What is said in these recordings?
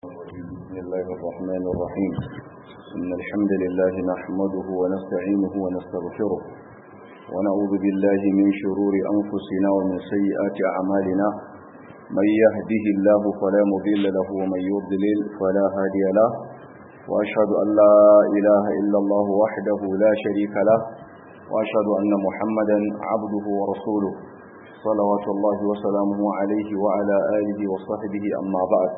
بسم الله الرحمن الرحيم إن الحمد لله نحمده ونستعينه ونستغفره ونعوذ بالله من شرور أنفسنا ومن سيئات أعمالنا من يهده الله فلا مضل له ومن يضلل فلا هادي له وأشهد أن لا إله إلا الله وحده لا شريك له وأشهد أن محمدا عبده ورسوله صلوات الله وسلامه عليه وعلى آله وصحبه أما بعد.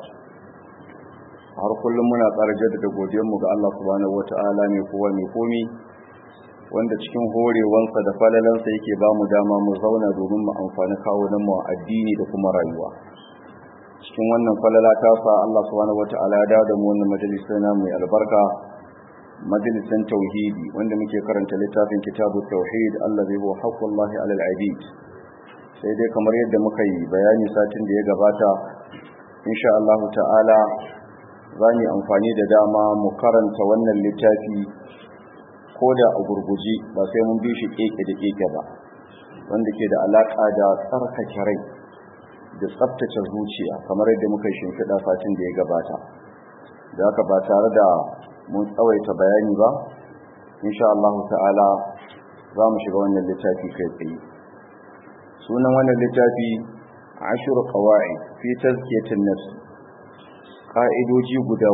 har kullum muna ƙara jaddada godiyarmu ga Allah subhanahu wata'ala mai kowa mai komi wanda cikin horewansa da falalansa yake ba mu dama mu zauna domin mu amfani kawunan mu addini da kuma rayuwa. Cikin wannan falala ta sa Allah subhanahu wata'ala ya da mu wannan majalisar na mai albarka, majalisan tauhidi wanda muke karanta littafin kitabut tauhid allazi huwa haqqullahi 'alal 'abid. Sai dai kamar yadda muka yi bayani satin da ya gabata, insha Allah ta'ala za mu yi amfani da dama mu karanta wannan littafi ko da a gurguji ba sai mun bi shi keke da keke ba, wanda ke da alaƙa da tsarkake rai da tsaftace zuciya kamar yadda muka shimfiɗa satin da ya gabata. Da haka ba tare da mun tsawaita bayani ba, insha Allah ta'ala za mu shiga wannan littafi kai tsaye. Sunan wannan littafi ashru qawaid fi tazkiyatin nafs, ƙa'idoji guda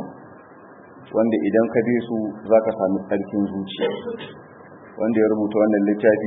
10 wanda idan ka bi su za ka sami tsarkin zuciya. Wanda ya rubuta wannan littafi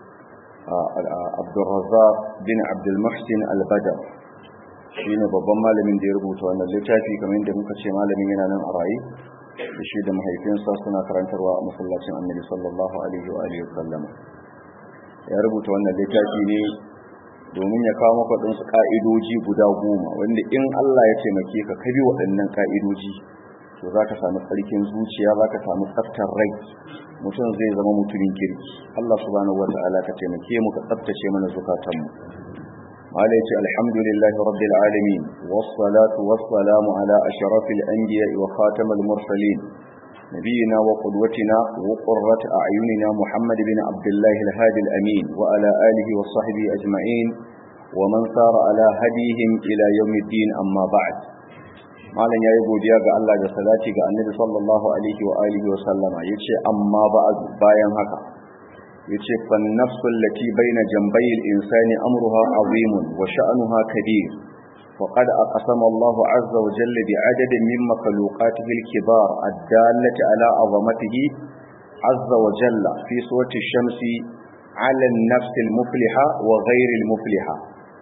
Abdulrazzaq bin Abdulmuhsin Al-Badr shi ne babban malamin da ya rubuta wannan littafi, kamar yadda muka ce malamin yana nan a raye da shi da mahaifinsa suna karantarwa a masallacin Annabi sallallahu alaihi wa sallam. Ya rubuta wannan littafi ne domin ya kawo maka ɗansu ƙa'idoji guda 10 wanda in Allah ya taimake ka kabi waɗannan ƙa'idoji to za ka sami tsarkin zuciya, za ka sami tsaftar rai, mutum zai zama mutumin kirki. Allah subhanahu wata'ala ka taimake mu ka tsaftace mana zukatanmu. Mala ya ce alhamdulillahi rabbil alamin wassalatu wassalamu ala ashrafil anbiya'i wa khatamal mursalin نبينا وقدوتنا وقرة أعيننا محمد بن عبد الله الهادي الأمين وعلى آله وصحبه أجمعين ومن سار على هديهم إلى يوم الدين أما بعد. مالن يا godiya ga Allah da salati ga Annabi sallallahu alaihi wa alihi wa sallama, yace amma ba'd, bayan haka yace fan nafsul lati baina jambayil insani amruha azimun wa sha'nuha kabir. وقد أقسم الله عز وجل بعدد من مخلوقاته الكبار الدالة على عظمته عز وجل في سورة الشمس على النفس المفلحة وغير المفلحة،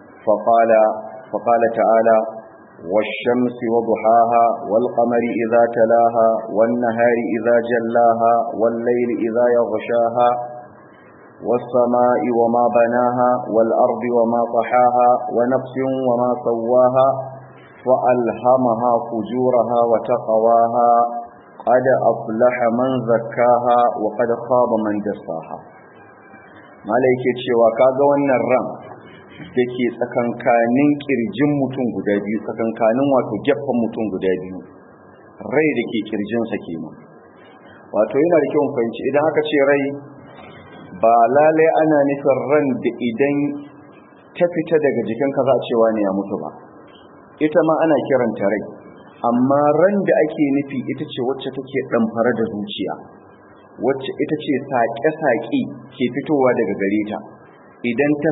فقال تعالى والشمس وضحاها والقمر إذا تلاها والنهار إذا جلاها والليل إذا يغشاها والسماء وما بناها والأرض وما طحاها ونفس وما سواها فألهمها فجورها وتقواها قد أفلح من زكاها وقد خاب من دساها. malaike cewa kaga wannan ran da ke tsakankanin kirjin mutum guda biyu, tsakankanin wato gefen mutum guda biyu, rai da ke kirjinsa kenan. Wato yana da kyau mu fahimci idan aka ce rai ba lalai ana nufin ran da idan ta fita daga jikinka za a cewa ne ya mutu ba, ita ma ana kiranta rai, amma ran da ake nufi ita ce wacce take ɗamfare da zuciya, wacce ita ce saƙe-saƙe ke fitowa daga gare ta. Idan ta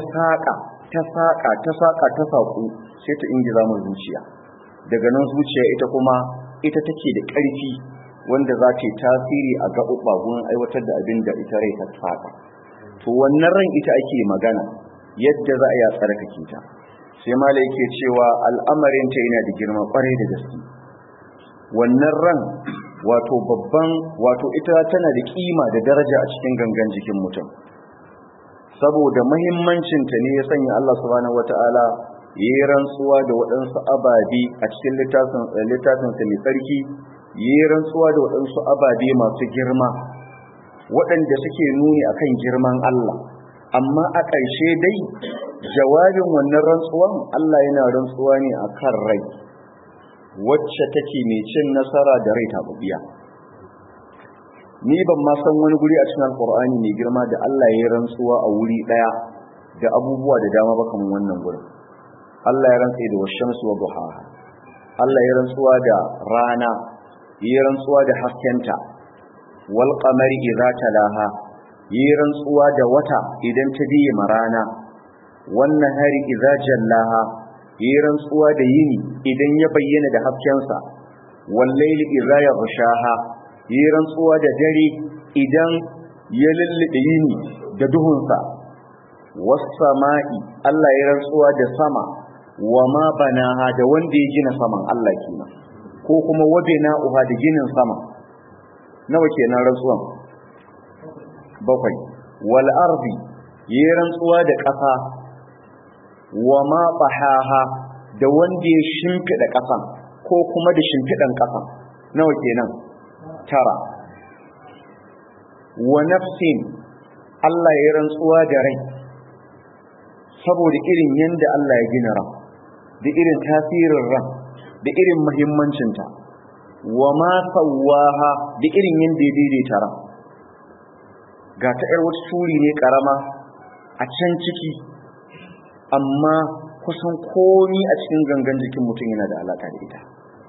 saƙu sai ta ingiza mu zuciya, daga nan zuciya ita kuma ita take da ƙarfi wanda za ta yi tasiri a gaɓuɓɓa gurin aiwatar da abin da ita rai ta saƙa. To wannan ran ita ake magana yadda za a yi tsarkake ta. Sai mala yake cewa al'amarin ta yana da girma kwarai da gaske. Wannan ran wato babban, wato ita tana da kima da daraja a cikin gangan jikin mutum, saboda muhimmancin ta ne ya sanya Allah subhanahu wata'ala yayi rantsuwa da waɗansu ababe a cikin littafin sa mai tsarki, yayi rantsuwa da waɗansu ababe masu girma waɗanda suke nuni akan girman Allah. Amma a ƙarshe dai jawabin wannan rantsuwan Allah yana rantsuwa ne akan rai wacce take mai cin nasara da rai taɓuɓɓiya. Ni ban ma san wani guri a cikin Alƙur'ani mai girma da Allah ya yi rantsuwa a wuri ɗaya da abubuwa da dama ba kamar wannan gurin. Allah ya rantsa da washamsu wa duhaha, Allah ya rantsuwa da rana, ya rantsuwa da haskenta, wal qamari idza talaha, ya rantsuwa da wata idan ta biye rana, wan nahari idza jallaha, ya rantsuwa da yini idan ya bayyana da haskensa, wal layli idza yaghshaha, ya rantsuwa da dare idan ya lullube yini da duhunsa, was sama'i, Allah ya rantsuwa da sama, wa ma banaha, da wanda ya gina saman, Allah kenan, ko kuma wa bina'uha, da ginin sama. Nawa kenan rantsuwan? Bakwai. Wal ardi, ya rantsuwa da ƙasa, wa ma bahaha, da wanda ya shimfida ƙasan ko kuma da shimfidan ƙasan. Nawa kenan? Tara. Wa nafsin, Allah ya rantsuwa da rai, saboda irin yanda Allah ya gina ran, da irin tasirin ran, da irin muhimmancinta. Wa ma sawaha, da irin yanda ya daidaita ran. Ga ta ƴar wata turi ne karama a can ciki, amma kusan komi a cikin gangan jikin mutum yana da alaka da ita.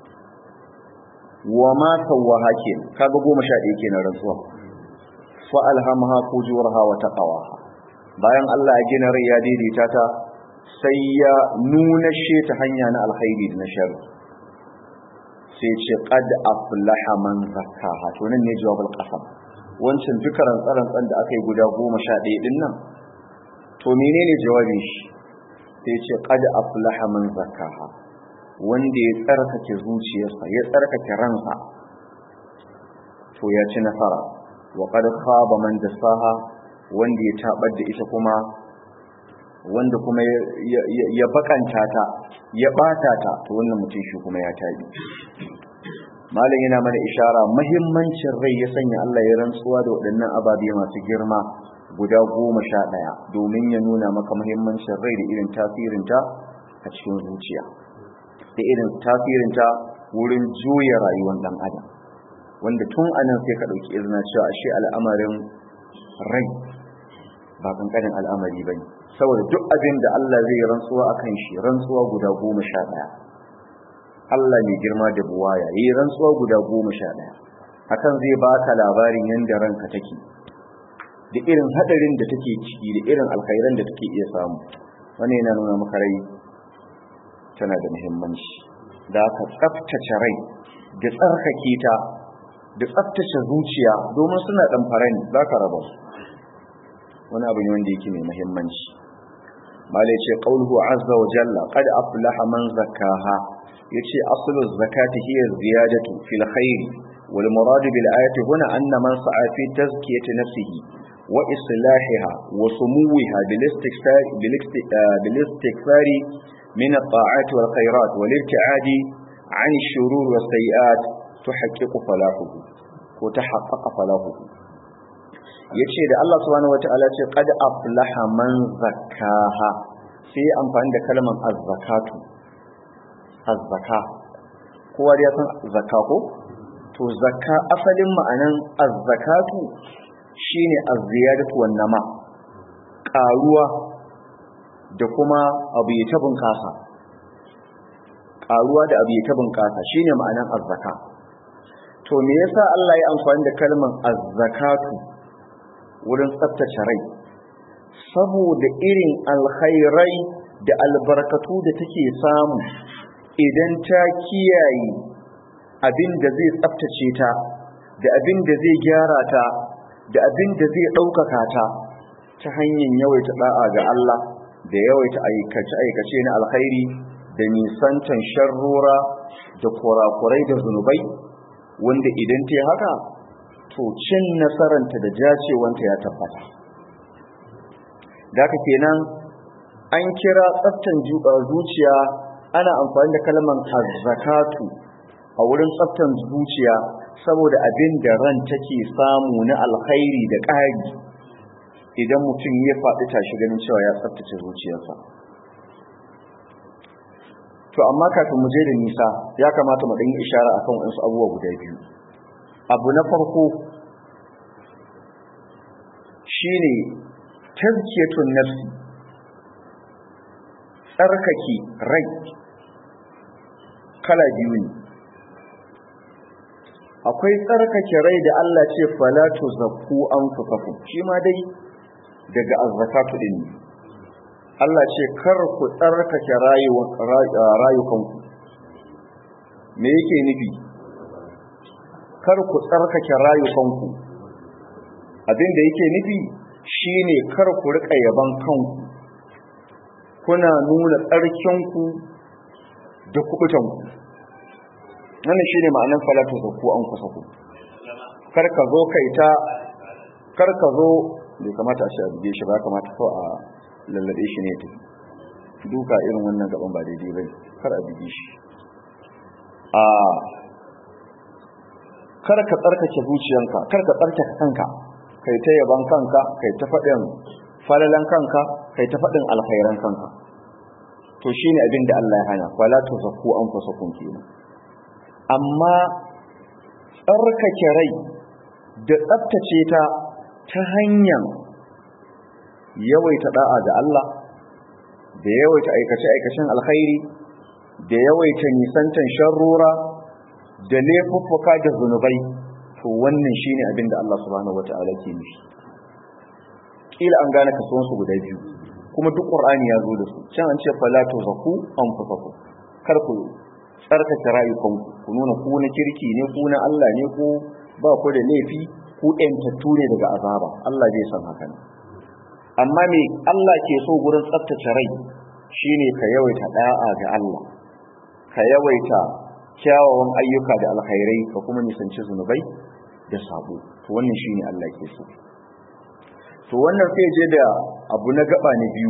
Wa ma sawaha kenan, kaga 11 kenan rantsuwa. Fa alhamaha fujuraha wa taqwaha, bayan Allah ya gina rai ya daidaita ta, sai ya nuna shi ta hanya na alkhairi da na sharri. Sai ce qad aflaha man zakkaha, to nan ne jawabul qasam. Wancan duka rantsan da aka yi guda 11 din nan, to menene jawabin shi? Sai ce qad aflaha man zakkaha, wanda ya tsarkake zuciyarsa, ya tsarkake ransa, to ya ci nasara. Wa qad khaba man dassaha, wanda ya tabar da ita kuma, wanda kuma ya bakanta ta, ya bata ta, to wannan mutum shi kuma ya tabi. Malam yana mana ishara muhimmancin rai, ya sanya Allah ya rantsuwa da waɗannan ababe masu girma guda 11 domin ya nuna maka muhimmancin rai da irin tasirinta a cikin zuciya, da irin tasirinta wurin juya rayuwar ɗan adam, wanda tun anan sai ka ɗauki izina cewa ashe al'amarin rai ba kankanin al'amari bane, saboda duk abin da Allah zai rantsuwa akan shi, rantsuwa guda 11. Allah mai girma da buwaya yi rantsuwa guda 11 akan zai baka labarin yanda ranka take, da irin hadarin da take ciki, da irin alkhairan da take iya samu. Wannan yana nuna maka rai tana da muhimmanci, da ka tsaftace rai da tsarkake ta, da tsaftace zuciya, domin suna dan farani za ka raba su. Wani abu ne wanda yake mai muhimmanci. Malai ce qauluhu azza wa jalla qad aflaha man zakkaha, yace aslu zakati hiya ziyadatu fil khair, wal murad bil ayati huna anna man sa'a fi tazkiyati nafsihi wa islahiha wa sumuwiha bil istikthari min at-ta'ati wal khairat wal ibtiadi 'an ash-shurur was sayiat tuhaqqiqu falahuhu ko tahaqqaqa falahuhu. Yace da Allah subhanahu wataala ce qad aflaha man zakkaha, sai amfani da kalmar az-zakatu. Az-zaka, kowa da ya san zakka ko? To zakka asalin ma'anan az-zakatu shine az-ziyadatu wan nama, karuwa da kuma abu ya ta bunkasa. Karuwa da abu ya ta bunkasa shine ma'anan az-zaka. To me yasa Allah ya amfani da kalmar az-zakatu wurin tsaftace rai? Saboda irin alkhairai da albarkatu da take samu idan ta kiyaye abin da zai tsaftace ta, da abin da zai gyara ta, da abin da zai ɗaukaka ta hanyar yawaita da'a ga Allah, da yawaita aikace na alkhairi, da nisantan sharrora da kurakurai da zunubai, wanda idan ta haka to cin nasaranta da jacewanta ya tabbata. Da haka kenan an kira tsaftan zuciya, ana amfani da kalmar az-zakatu a wurin tsaftan zuciya saboda abin da ran take samu na alkhairi da ƙari idan mutum ya faɗi tashi ganin cewa ya tsaftace zuciyarsa. To amma kafin mu je da nisa, ya kamata mu ɗan yi ishara akan wasu abubuwa guda biyu. Abu na farko shine tazkiyatun nafsi, tsarkake rai kala biyu ne. Akwai tsarkake rai da Allah ce fala tuzakku anfusakum, shi ma dai daga azzakatu din. Allah ce kar ku tsarkake rayukanku. Me yake nufi? Kar ku tsarkake rayukanku. Abin da yake nufi shine kar ku rika yaban kanku. Kuna nuna tsarkinku da kubutanku. Wannan shine ma'anar fala tuzakku anfusakum. Kar ka zo bai kamata a ce a buge shi ba, kamata ko a lallabe shi ne ta duka irin wannan gaban ba daidai bai, kar a buge shi. Kar ka tsarkake zuciyanka, kar ka tsarkake kanka, kai ta yaban kanka, kai ta faɗin falalan kanka, kai ta faɗin alkhairan kanka. To shine abin da Allah ya hana, wala tuzakku anfusakum kenan. Amma tsarkake rai da tsaftace ta hanyar yawaita da'a ga Allah, da yawaita aikace-aikacen alkhairi, da yawaita nisantan sharrura, da laifuffuka da zunubai, to wannan shine abin da Allah subhanahu wata'ala ke nufi. Kila an gane kasuwan su guda biyu, kuma duk Qur'ani ya zo da su. Can an ce fala tuzakku anfusakum, kar ku tsarkake rayukanku, ku nuna ku na kirki ne, ku na Allah ne, ku ba ku da laifi, ku ɗantattu ne daga azaba. Allah zai san haka ne. Amma me Allah ke so gurin tsaftace rai shine ka yawaita da'a ga Allah, ka yawaita kyawawan ayyuka da alkhairai, ka kuma nisanci zunubai da sabo. To wannan shine Allah ke so. To wannan sai je da abu na gaba ne biyu.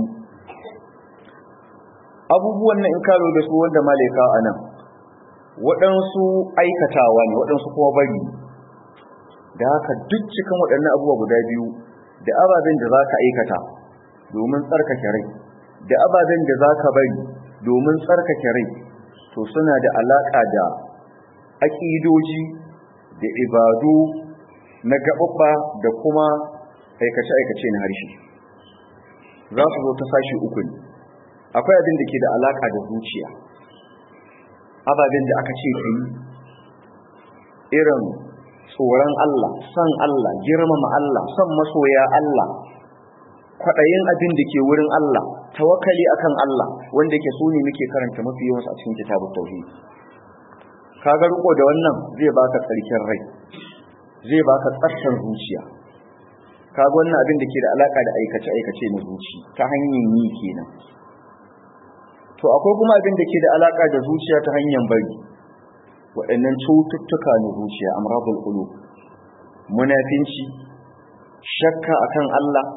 Abubuwan nan in ka lura da su wanda malaika anan, waɗansu aikatawa ne, waɗansu kuma bari. Da haka duk cikin waɗannan abubuwa guda biyu, da ababen da za ka aikata domin tsarkake rai, da ababen da za ka bari domin tsarkake rai, to suna da alaƙa da aƙidoji da ibadu na gaɓaɓɓa da kuma aikace-aikace na harshe. Za su zo ta sashi uku ne. Akwai abin da ke da alaƙa da zuciya, ababen da aka ce ka yi, irin tsoron Allah, son Allah, girmama Allah, son masoya Allah, kwaɗayin abin da ke wurin Allah, tawakkali akan Allah, wanda ke sune muke karanta mafi yawansu a cikin kitabut tauhid. Kaga riko da wannan zai baka tsarkin rai, zai baka tsaftar zuciya. Kaga wannan abin da ke da alaka da aikace-aikace na zuci ta hanyar yi kenan. To akwai kuma abin da ke da alaka da zuciya ta hanyar bari. Waɗannan cututtuka na zuciya, amradul qulub, munafinci, shakka akan Allah,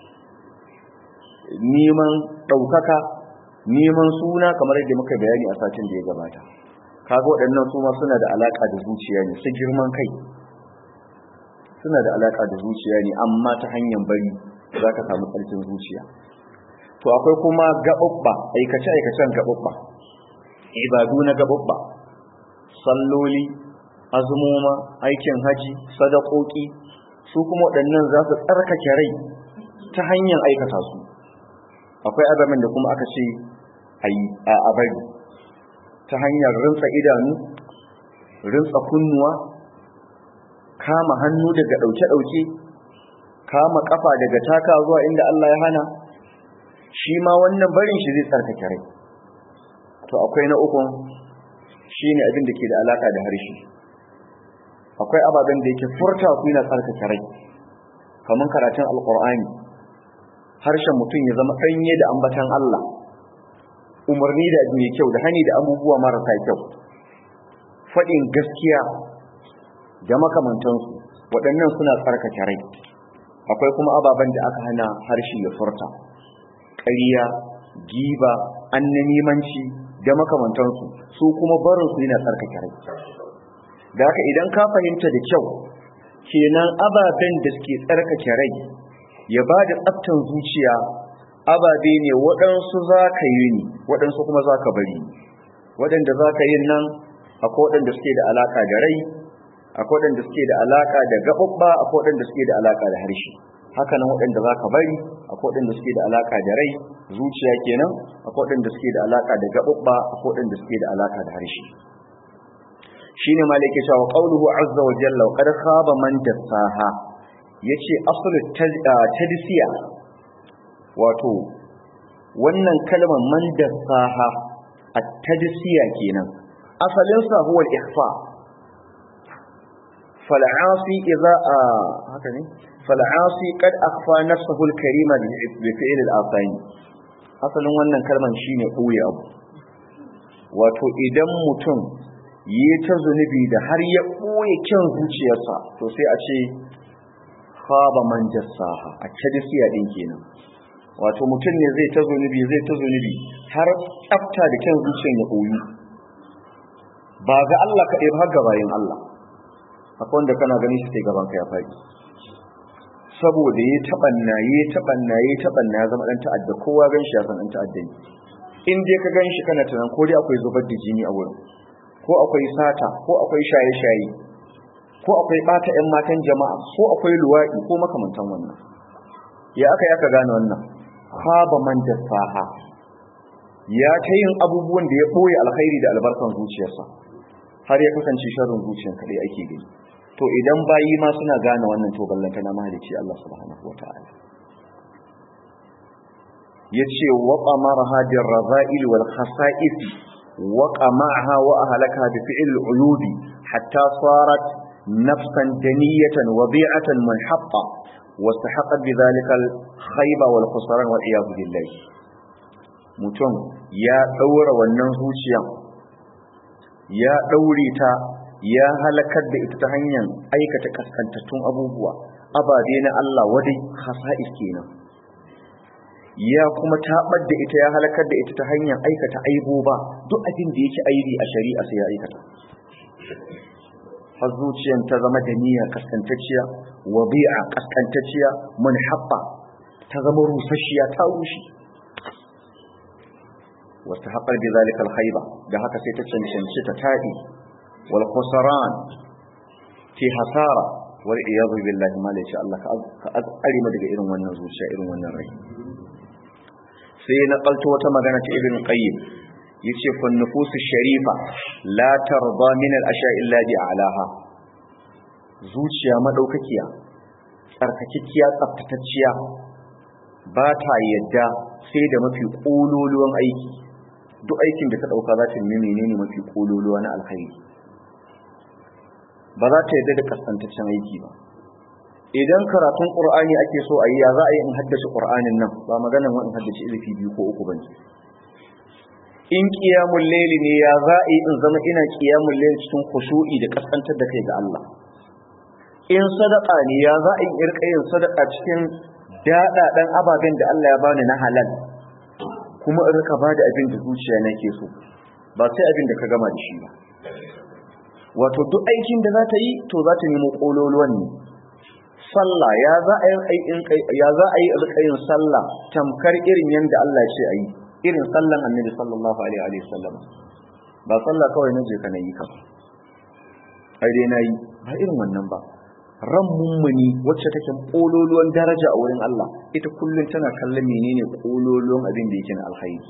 neman ɗaukaka, neman suna, kamar yadda muka bayani a satin da ya gabata. Kaga waɗannan su ma suna da alaka da zuciya ne, su girman kai suna da alaka da zuciya ne, amma ta hanyar bari za ka samu tsarkin zuciya. To akwai kuma gaɓuɓɓa, aikace-aikacen gaɓuɓɓa, ibadu na gaɓuɓɓa, salloli, azumoma, aikin haji, sadakoki, su kuma waɗannan za su tsarkake rai ta hanyar aikata su. Akwai azamin da kuma aka ce a bari ta hanyar rinsa idanu, rinsa kunnuwa, kama hannu daga ɗauke-ɗauke, kama ƙafa daga taka zuwa inda Allah ya hana, shi ma wannan barin shi zai tsarkake rai. To akwai na ukun shi ne abin da ke da alaka da harshe. Akwai ababen da yake furta su yana tsarkake rai, kamar karatun alkur'ani, harshen mutum ya zama ɗanye da ambatan Allah, umarni da mai kyau da hani da abubuwa marasa kyau, faɗin gaskiya da makamantansu, waɗannan suna tsarkake rai. Akwai kuma ababen da aka hana harshe ya furta, ƙarya, giba, annamimanci da makamantansu, su kuma barin su yana tsarkake rai. Da haka idan ka fahimta da kyau, kenan ababen da suke tsarkake rai ya ba da tsaftan zuciya, ababe ne waɗansu za ka yi ne, waɗansu kuma za ka bari. Waɗanda za ka yi nan akwai waɗanda suke da alaƙa da rai, akwai waɗanda suke da alaƙa da gaɓuɓɓa, akwai waɗanda suke da alaƙa da harshe. Haka nan waɗanda za ka bari akwai waɗanda suke da alaƙa da rai, zuciya kenan, akwai waɗanda suke da alaƙa da gaɓuɓɓa, akwai waɗanda suke da alaƙa da harshe. shine malike cewa qauluhu azza wa jalla wa qad khaba man dassaha yace aslu tadsiya wato wannan kalmar man dassaha at-tadsiya kenan asalin sa huwa al-ikhfa fal'asi idza haka ne fal'asi qad akhfa nafsuhu al-karima bi fi'l al-asani asalin wannan kalmar shine ɓoye abu wato idan mutum yi ta zunubi da har ya ɓoye kyan zuciyarsa to sai a ce khaba man jassaha a tadsiya din kenan wato mutum ne zai ta zunubi har tsafta da kyan zuciyar ya ɓoyi ba ga Allah kaɗai ba har ga bayin Allah akwai wanda kana ganin shi sai gaban ka ya faɗi saboda ya taɓanna ya zama ɗan ta'adda kowa gan shi ya san ɗan ta'adda ne in dai ka gan shi kana tunan ko dai akwai zubar da jini a wurin ko akwai sata ko akwai shaye-shaye ko akwai ɓata 'yan matan jama'a ko akwai luwaɗi ko makamantan wannan ya aka gane wannan khaba man dassaha ya ta yin abubuwan da ya ɓoye alkhairi da albarkan zuciyarsa har ya kasance sharrin zuciyar kaɗai ake gani to idan bayi ma suna gane wannan to ballanta na mahalici Allah subhanahu wata'ala yace wa qamara hadir raza'il wal khasa'is wa qama'aha wa ahlaka bi fi'l al-uyub hatta sarat nafsan daniyatan wadi'atan munhatta واستحقت بذلك الخيب والخسران والعياذ بالله mutum ya daura wannan zuciya ya daure ta ya halakar da ita ta hanyar aikata kaskantattun abubuwa ababe na Allah wadai khasa'is kenan ya kuma tabar da ita ya halakar da ita ta hanyar aikata aiboba duk abin da yake aibi a shari'a sai ya aikata har zuciyar ta zama da niyya kaskantacciya wabi'a kaskantacciya munhabba ta zama rusasshiya ta rushe wasta haƙar bi zalika alkhayba da haka sai ta cancanci ta tadi wal khusran fi hasara wal iyadu billahi ma laysha Allah ka azari mu daga irin wannan zuciya irin wannan rai sai na kalto wata magana ta ibn qayyim yace fa nufusu sharifa la tarda min al-asha illa bi a'laha zuciya madaukakiya tsarkakekkiya tsaftatacciya ba ta yadda sai da mafi kololuwan aiki duk aikin da ka dauka za ta nemi menene mafi kololuwa na alkhairi ba za ta yadda da kasantaccen aiki ba idan karatun qur'ani ake so a yi ya za a yi in haddace qur'anin nan ba maganan wa in haddace izifi 2 ko 3 bane in qiyamul layli ne ya za a yi in zama ina qiyamul layli cikin khushu'i da kaskantar da kai ga Allah in sadaka ne ya za a yi irkayin sadaka cikin dadadan ababen da Allah ya bani na halal kuma in rika bada abin da zuciya nake so ba sai abin da ka gama da shi ba wato duk aikin da za ta yi to za ta nemo kololuwan ne sallah ya za a yi irkayin sallah tamkar irin yanda Allah ya ce a yi irin sallan annabi sallallahu alaihi wa sallam ba sallah kawai na je kana yi ka ai dai nayi ba irin wannan ba ran mummuni wacce take kololuwan daraja a wurin Allah ita kullun tana kallon menene kololuwan abin da yake na alkhairi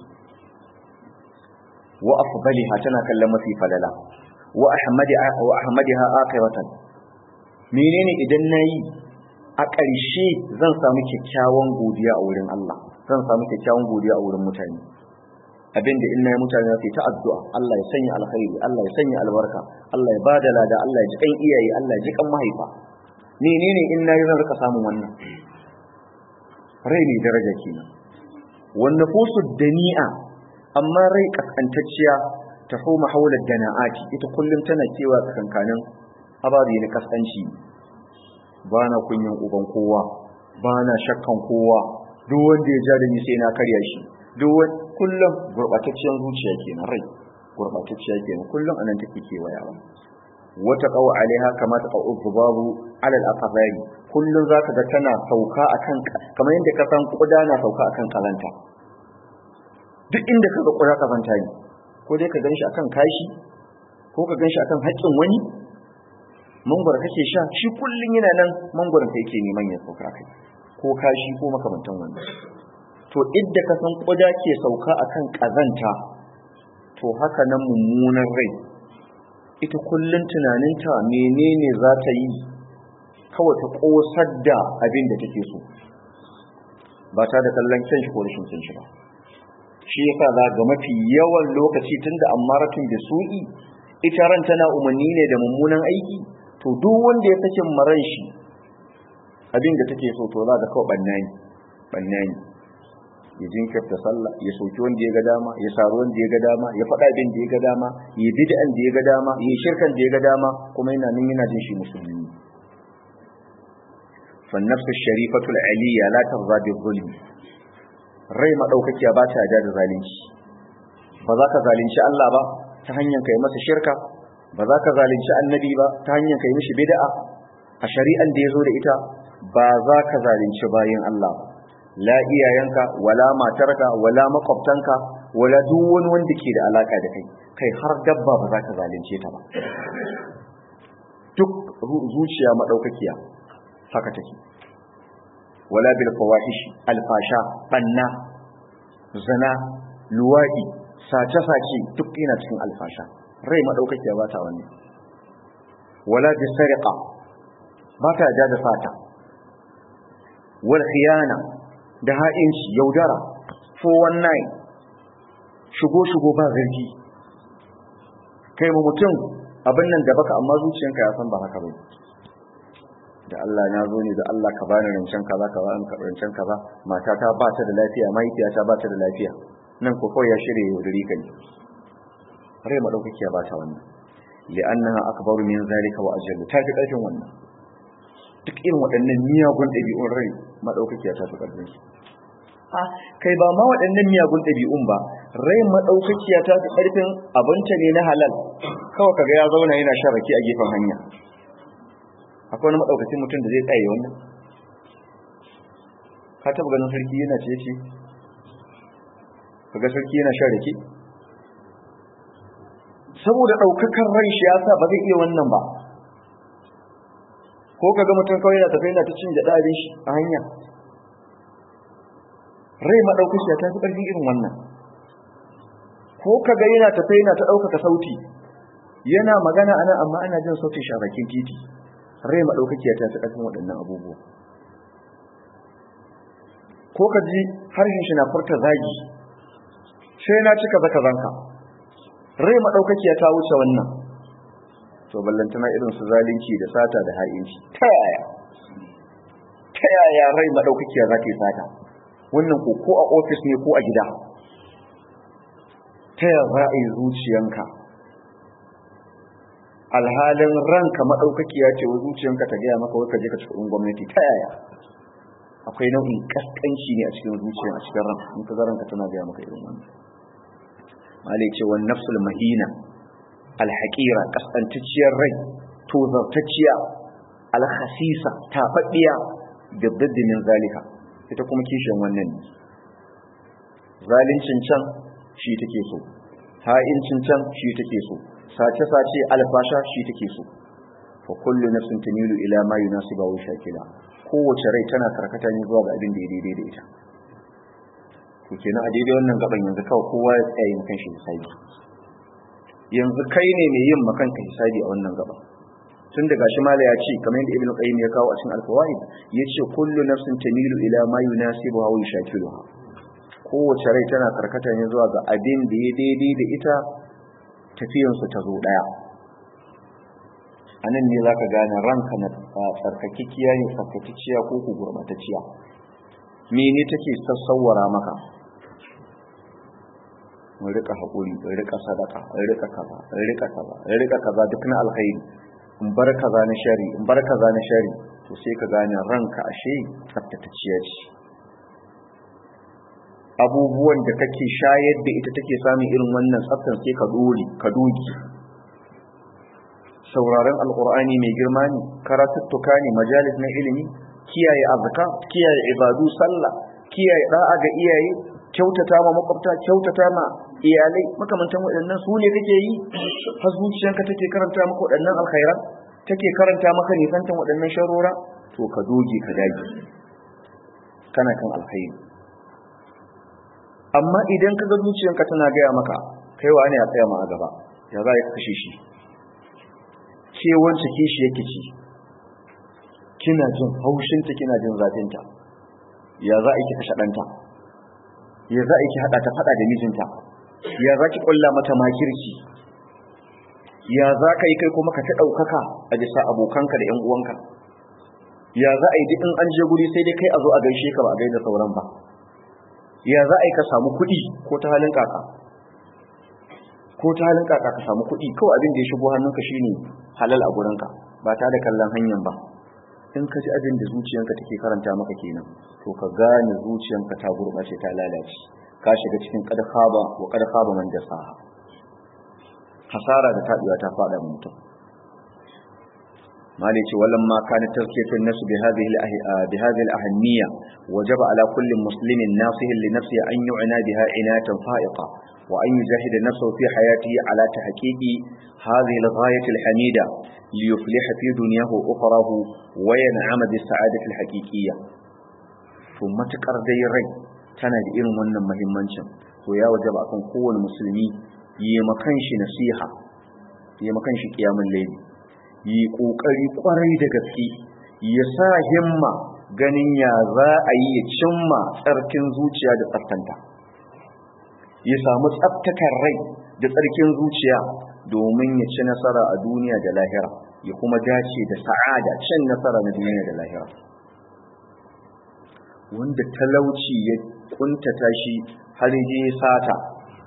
wa afdaliha tana kallon mafi falala wa ahmadiha akhiratan menene idan nayi a ƙarshe zan samu kyakkyawan godiya a wurin Allah zan samu kyakkyawan godiya a wurin mutane abinda in nayi mutane za su yi ta addu'a Allah ya sanya alkhairi Allah ya sanya albarka Allah ya bada lada Allah ya ji kan iyaye Allah ya ji kan mahaifa menene in nayi zan rika samun wannan rai ne daraja kenan wan nufusu dani'a amma rai kaskantacciya ta homa haular dana'ati ita kullum tana cewa tsakankanin ababe na kaskanci ba na kunyan uban kowa ba na shakkan kowa duk wanda ya ja da ni sai na karya shi kullum gurbatacciyar zuciya kenan rai gurbatacciya kenan kullum anan take kewayawa wata qaw alaiha kama ta qaw babu ala al-aqbari kullum zaka ga tana sauka akan kamar yadda ka san kuda na sauka akan kalanta duk inda kaga kuda kazanta ne ko dai ka ganshi akan kashi ko ka ganshi akan haƙƙin wani mangwara kake sha shi kullun yana nan mangwaron ka yake neman ya sauka kai ko kashi ko makamantan wannan to idda ka san kuda ke sauka akan kazanta to haka nan mummunan rai ita kullun tunaninta menene za ta yi kawai ta kosar da abin da take so ba ta da kallon kyan shi ko rashin kyan shi ba. Shi yasa za ga mafi yawan lokaci tunda ammaratun da su'i ita ran tana umarni ne da mummunan aiki, to duk wanda ya sake maran shi abin da take so to za ga kawai banna ne ya jinkirta sallah, ya soki wanda ya ga dama, ya saru wanda ya ga dama, ya faɗa abin da ya ga dama, ya bid'an da ya ga dama, ya shirkan da ya ga dama, kuma yana nan yana jin shi musulmi. fa nafsu sharifatu al-aliyya la tarza bi dhulm, rai madaukakiya ba ta da zalunci. Ba za ka zalunci Allah ba ta hanyar kai masa shirka, ba za ka zalunci annabi ba ta hanyar kai mishi bid'a a shari'an da ya zo da ita, ba za ka zalunci bayin Allah ba, la iyayenka wala matarka wala makwabtanka wala duk wani wanda ke da alaka da kai har dabba ba za ka zalunce ta ba. Duk zuciya madaukakiya haka take. wala bil fawahish alfasha, banna, zina, luwadi, sace duk yana cikin alfasha, rai madaukakiya ba ta wannan. wala bis sariqa, ba ta da fata, wal khiyana, da ha'inci, yaudara, 419, shigo ba zargi, kai mu mutum abin nan da baka amma zuciyanka ya san ba haka bane. Da Allah na zo ne da Allah ka bani rancen kaza ka bani rancen kaza, matata ba ta da lafiya, mahaifiyata ba ta da lafiya, nan ko kawai ya shirye yaudari ka ne. Rai madaukakiya ba ta wannan, li'annaha akbaru min zalika wa ajallu, ta fi ƙarfin wannan. Duk irin waɗannan miyagun ɗabi'un rai madaukakiya ta fi ƙarfin su. Kai ba ma waɗannan miyagun ɗabi'un ba, rai madaukakiya ta fi ƙarfin abinta ne na halal, kawai kaga ya zauna yana shan rake a gefen hanya. Akwai wani maɗaukacin mutum da zai tsaye wannan? Ka taɓa ganin sarki yana ce kaga sarki yana shan rake? Saboda ɗaukakan ran shi ya sa ba zai iya wannan ba. Ko kaga mutum kawai yana tafiya yana ta cin gyaɗa abin shi a hanya. Rai maɗaukakiya ta fi ƙarfi irin wannan. Ko kaga yana tafiya yana ta ɗaukaka sauti, yana magana ana amma ana jin sautin shi a bakin titi. Rai maɗaukakiya ta fi ƙarfin waɗannan abubuwa. Ko ka ji harshen shi na furta zagi, sai na cika zaka zanka. Rai maɗaukakiya ta wuce wannan. To ballantana irin su zalunci da sata da ha'inci. Ta yaya rai maɗaukakiya za ta yi sata? Wannan ko a ofis ne ko a gida. Ta yaya za a yi zuciyanka alhalin ranka maɗaukakiya ce wa zuciyanka ta gaya maka wai ka je ka ci kuɗin gwamnati? Ta yaya? Akwai nau'in kaskanci ne a cikin zuciya, a cikin ranka, in ka ga ranka tana gaya maka irin wannan. Malai ce wa nafsul mahina alhaƙira, kaskantacciyar rai, tozartacciya, alhasisa, tafaɗiya, da daddinin zalika, ita kuma kishin wannan ne. Zalincin can shi take so, ha'incin can shi take so, sace alfasha shi take so. Fa kullu nafsin tamilu ila ma yunasibu wa shakila, kowace rai tana karkata ne zuwa ga abin da ya daidai da ita. To kenan a daidai wannan gaban yanzu kawai kowa ya tsaya yin kanshi hisabi. Yanzu kai ne mai yin makanka hisabi a wannan gaban. Tun daga shi mala ya ce kamar yadda Ibn Qayyim ya kawo a cikin Al-Fawaid, yace kullu nafsin tamilu ila ma yunasibu wa yashakiluha. Kowace rai tana karkata ne zuwa ga abin da ya daidai da ita, tafiyansu ta zo daya. Anan ne zaka gane ranka na tsarkakikiya ne, tsarkakiciya ko ku gurbatacciya. Mene take sassawara maka? Mu rika hakuri, mu rika sadaka, mu rika kaza, mu rika kaza, mu rika kaza duk na alkhairi. In bar kaza na shari, in bar kaza na shari, to sai ka gane ranka ashe tsaftatacciya ce. Abubuwan da kake shayar da ita take samun irin wannan tsaftan sai ka dogi. Sauraron alqur'ani mai girma ne, karatuttuka ne, majalis na ilimi, kiyaye azka, kiyaye ibadu, sallah, kiyaye da'a ga iyaye, kyautata ma makwabta, kyautata ma iyalai, makamantan waɗannan su ne kake yi. Har zuciyarka take karanta maka waɗannan alkhairan, take karanta maka nisantan waɗannan sharora, to ka doge ka dage, kana kan alkhairi. Amma idan ka ga zuciyarka tana gaya maka kai wa ne a tsaya ma a gaba, ya za ka kashe shi, ke wance kishi yake ci, kina jin haushinta, kina jin zafinta, ya za a yi ki kashe ɗanta, ya za a yi ki haɗa ta faɗa da mijinta, ya za ki ƙulla mata makirci, ya za ka yi kai kuma ka ta ɗaukaka a bisa abokanka da 'yan uwanka, ya za a yi duk in an je guri sai dai kai a zo a gaishe ka ba a gaida sauran ba, ya za a yi ka samu kuɗi ko ta halin kaka ka samu kuɗi, kawai abin da ya shigo hannunka shine halal a gurinka ba tare da kallon hanyar ba. In ka ji abin da zuciyanka take karanta maka kenan, to ka gane zuciyanka ta gurɓace, ta lalace, ka shiga cikin qad khaba man dasaha. Hasara da tabiwa ta fada mutum. mali ce walamma kana tazkiyatun nas bi hadhihi al-ahamiyya wajaba ala kulli muslimin nasihin li nafsihi an yu'na biha inatan fa'iqa wa an yujahida nafsahu fi hayatihi ala tahqiqi hadhihi al-ghayati al-hamida li yufliha fi dunyahu wa ukhrahu wa yan'ama bis sa'adati al-haqiqiyya. To matakar dai rai tana da irin wannan muhimmancin, to ya wajaba akan kowane musulmi yi makan shi nasiha, yi makan shi qiyamul layl, yi ƙoƙari ƙwarai da gaske, ya sa himma ganin ya za a yi ya cimma tsarkin zuciya da tsaftanta, ya samu tsaftatar rai da tsarkin zuciya domin ya ci nasara a duniya da lahira, ya kuma dace da sa'ada, cin nasara na duniya da lahira. Wanda talauci ya kuntata shi har je sata,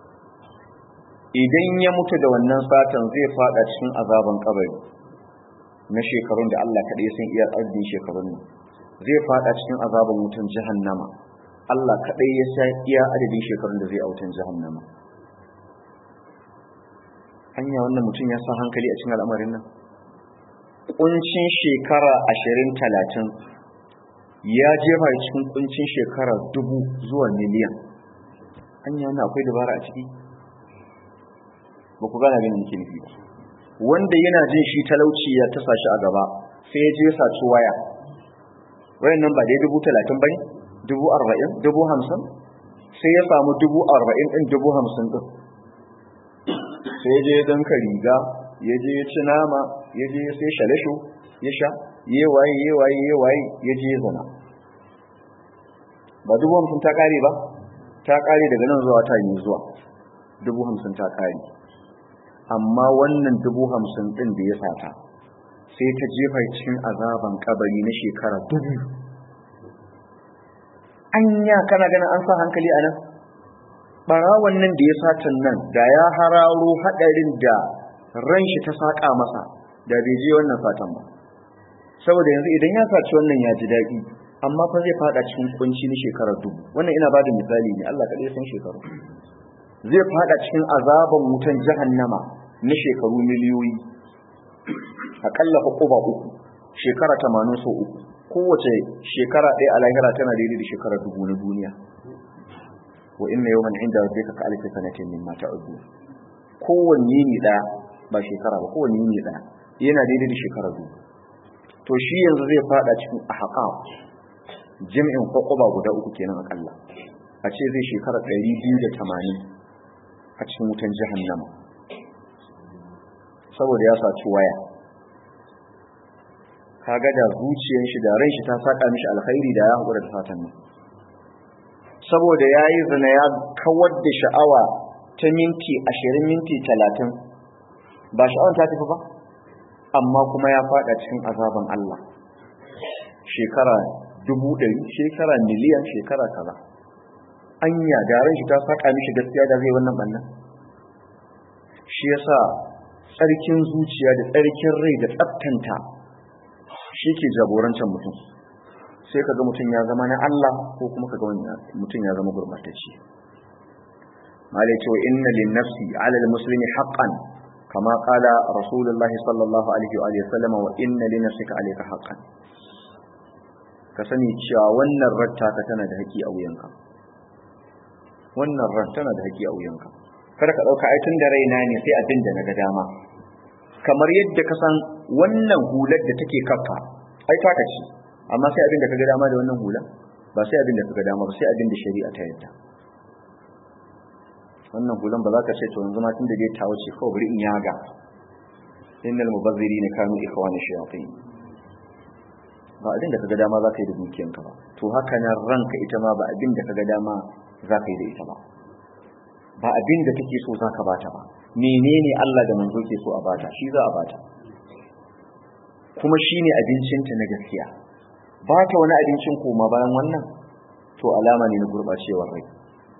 idan ya mutu da wannan satan zai fada cikin azaban kabari na shekarun da Allah kaɗai sun iya adadin shekarun nan, zai fada cikin azaban wutan jahannama, Allah kaɗai ya san iya adadin shekarun da zai a wutan jahannama. Hanya wannan mutum ya sa hankali a cikin al'amarin nan. Kuncin shekara 20-30 ya jefa cikin kuncin shekara 1000 zuwa miliyan. Hanya wannan akwai dabara a ciki? Ba ku gane ganin nake nufi ba. Wanda yana jin shi talauci ya tasa shi a gaba, sai ya je ya saci waya. Wayan nan ba dai 30,000 bane? 40,000, 50,000? Sai ya samu 40,000 din 50,000 din. Sai ya je ya danka riga, ya je ya ci nama, ya je ya sai shalasho, ya sha, ya waye, ya je ya zana. Ba 50,000 ta kare ba? Ta kare daga nan zuwa ta yi zuwa. 50,000 ta kare. Amma wannan 50,000 ɗin da ya sata sai ta jefa cikin azaban kabari na shekara 1000. Anya kana ganin an sa hankali a nan? Ɓarawon nan da ya satan nan da ya hararo haɗarin da ran shi ta saƙa masa, da bai je wannan satan ba. Saboda yanzu idan ya saci wannan ya ji daɗi, amma fa zai faɗa cikin kunci na shekara 1000. Wannan ina ba da misali ne, Allah kaɗai san shekaru. Zai faɗa cikin azaban wutan jahannama na shekaru miliyoyi, aƙalla hukuba 3, shekara 80 sau 3. Kowace shekara ɗaya a lahira tana daidai da shekara 1000 na duniya. Wa inna yawman inda rabbika ka alfi sanatin mimma ta'uddu. Kowanne yini ɗaya, ba shekara ba, kowanne yini ɗaya yana daidai da shekara 1000. To shi yanzu zai faɗa cikin ahqaf, jami'in hukuba guda 3 kenan aƙalla. A ce zai shekara 280 a cikin wutan jahannama saboda ya saci waya. Kaga da zuciyar shi da ran shi ta saka mishi alkhairi da ya hakura da fatan nan, saboda yayi zina ya kawar da sha'awa ta minti 20 minti 30, ba sha'awan ta tafi ba, amma kuma ya fada cikin azaban Allah shekara 100,000, shekara miliyan, shekara kaza. Anya garin shi ta saka mishi gaskiya da zai wannan bannan? Shi yasa tsarkin zuciya da tsarkin rai da tsaftanta shi ke jagorancin mutum. Sai kaga mutum ya zama na Allah, ko kuma kaga mutum ya zama gurbatacce. Malai ce wa inna lin nafsi ala al muslimi haqqan kama qala rasulullahi sallallahu alaihi wa sallam, wa inna li nafsika alayka haqqan. Ka sani cewa wannan ratta ka tana da haƙi a wuyanka. Wannan ran tana da haƙi a wuyanka. Kada ka ɗauka ai tun da raina ne sai abin da na ga dama. Kamar yadda ka san wannan hular da take kafa, ai taka ce, amma sai abin da ka ga dama da wannan hula, ba sai abin da ka ga dama ba, sai abin da shari'a ta yadda. Wannan hulan ba za ka ce to yanzu ma tun da dai ta wuce kawai bari in yaga. innal mubazzirina kanu ikhwana shayatin. Ba abin da kaga dama za ka yi da dukiyanka ba, to haka nan ranka ita ma ba abin da kaga dama za ka yi da ita ba, ba abin da take so za ka bata ba. Menene Allah da manzo ke so a bata, shi za a bata, kuma shine abincinta na gaskiya. Bata wani abincin koma bayan wannan, to alama ne na gurbacewar rai.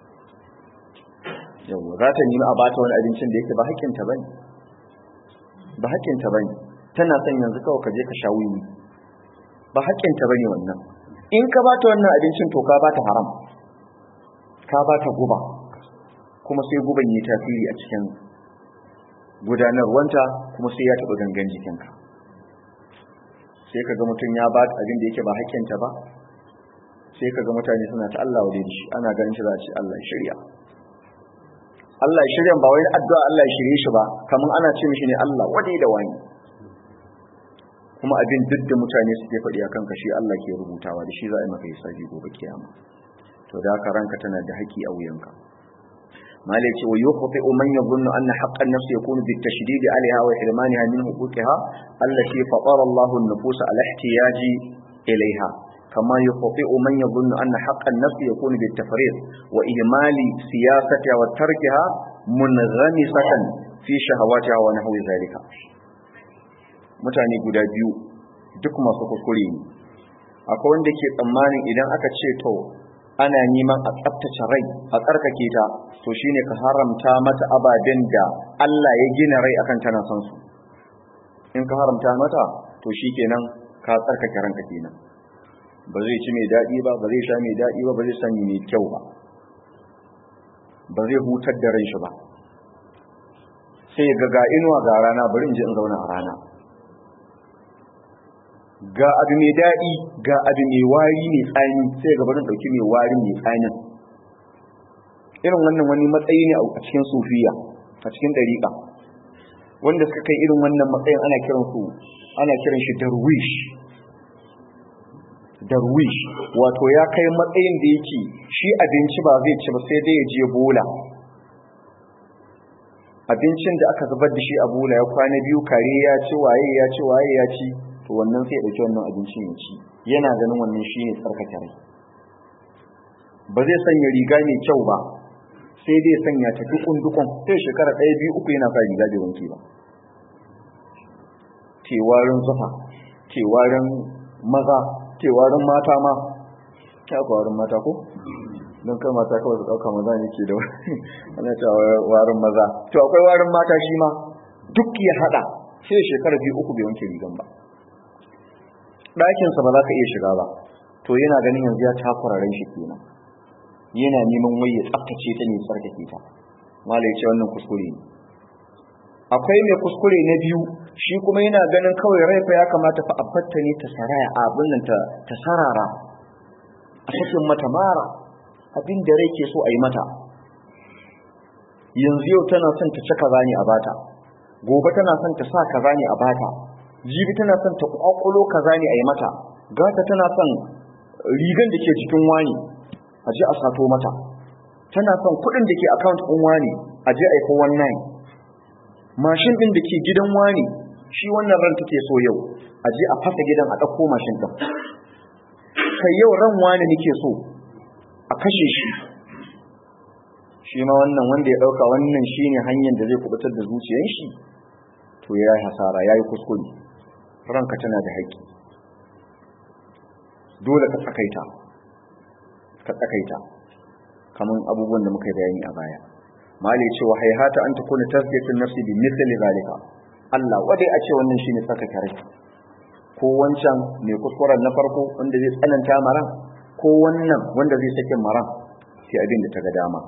Yawwa za ta nemi a bata wani abincin da yake ba haƙƙinta bane, ba haƙƙinta bane. Tana son yanzu kawai ka je ka sha wiwi, ba haƙƙinta bane wannan. In ka bata wannan abincin to ka bata haram, ka bata guba, kuma sai guban yi tasiri a cikin gudanarwanta, kuma sai ya taɓa gangan jikinka. Sai ka ga mutum ya ba abin da yake ba haƙƙinta ba, sai ka ga mutane suna ta Allah wa da shi, ana ganin shi za a ce Allah ya shirya. Allah ya shirya ba wai addu'a Allah ya shirye shi ba, kamar ana ce mishi ne Allah wadai da wani. Kuma abin duk da mutane suke faɗi akan ka shi Allah ke rubutawa, da shi za a yi maka hisabi gobe kiyama. To da haka ranka tana da haƙƙi a wuyanka. malai ce wa yukhti'u man yadhunnu anna haqqan nafsi yakunu bitashdid 'alayha wa hirmaniha min huquqiha allati fatara Allahu an-nufusa ala ihtiyaji ilayha, kama yukhti'u man yadhunnu anna haqqan nafsi yakunu bitafriq wa ihmali siyasatiha wa tarkiha munghamisatan fi shahawatiha wa nahwi zalika. Mutane guda biyu duk masu kuskure ne. Akwai wanda ke tsammanin idan aka ce to ana neman a tsaftace rai, a tsarkake ta, to shine ka haramta mata ababen da Allah ya gina rai akan tana son su. In ka haramta mata, to shikenan ka tsarkake ranka kenan. Ba zai ci mai daɗi ba, ba zai sha mai daɗi ba, ba zai sani mai kyau ba, ba zai hutar da ran shi ba. Sai ga inuwa ga rana, bari in je in zauna a rana. Ga abu mai daɗi, ga abu mai wari mai tsani, sai ga barin ɗauki mai wari mai tsanin. Irin wannan wani matsayi ne a cikin sufiya, a cikin ɗariƙa, wanda suka kai irin wannan matsayin ana kiran shi darwish. Darwish wato ya kai matsayin da yake shi abinci ba zai ci ba sai dai ya je bola. Abincin da aka zubar da shi a bola ya kwana biyu, kare ya ci, waye ya ci, to wannan sai ya dauki wannan abincin ya ci, yana ganin wannan shine tsarkake rai. Ba zai sanya riga mai kyau ba, sai dai sanya ta dukun sai shekara 1, 2, 3 yana sa riga bai wanke ba. Tewarin zufa, tewarin maza, tewarin mata ma, warin mata ko? Don kai mata kawai su ɗauka maza ne ke da ana cewa warin maza. To akwai warin mata shi ma, duk ya haɗa sai shekara 2, 3 bai wanke rigan ba. Ɗakinsa ba za ka iya shiga ba, to yana ganin yanzu ya takura ran shi kenan, yana neman wai ya tsaftace ta ne, tsarkake ta. Malai ce wannan kuskure ne. Akwai mai kuskure na biyu, shi kuma yana ganin kawai rai fa ya kamata fa a fatta ne ta saraya, abin nan ta sarara, a sakin mata mara, abin da rai ke so a yi mata. Yanzu yau tana son ta ci kaza ne a bata, gobe tana son ta sa kaza ne a bata, jibi tana son ta kwakulo kaza ne a yi mata, gata tana son rigan da ke cikin wani a je a sato mata, tana son kuɗin da ke account ɗin wani a je a yi 419, mashin ɗin da ke gidan wani shi wannan ran take so yau a je a fasa gidan a ɗauko mashin ɗin, kai yau ran wani nake so a kashe shi. Shi ma wannan wanda ya ɗauka wannan shine hanyar da zai kubutar da zuciyar shi, to ya yi hasara, ya yi kuskure. Ranka tana da haƙƙi, dole ka tsakaita kaman abubuwan da muka yi bayani a baya. Mali cewa haihata an takuna tasbiyatun nafsi bi mithli zalika. Allah wadai a ce wannan shine saka kare, ko wancan mai kuskuren na farko wanda zai tsananta maran, ko wannan wanda zai sake maran, sai abin da ta ga dama.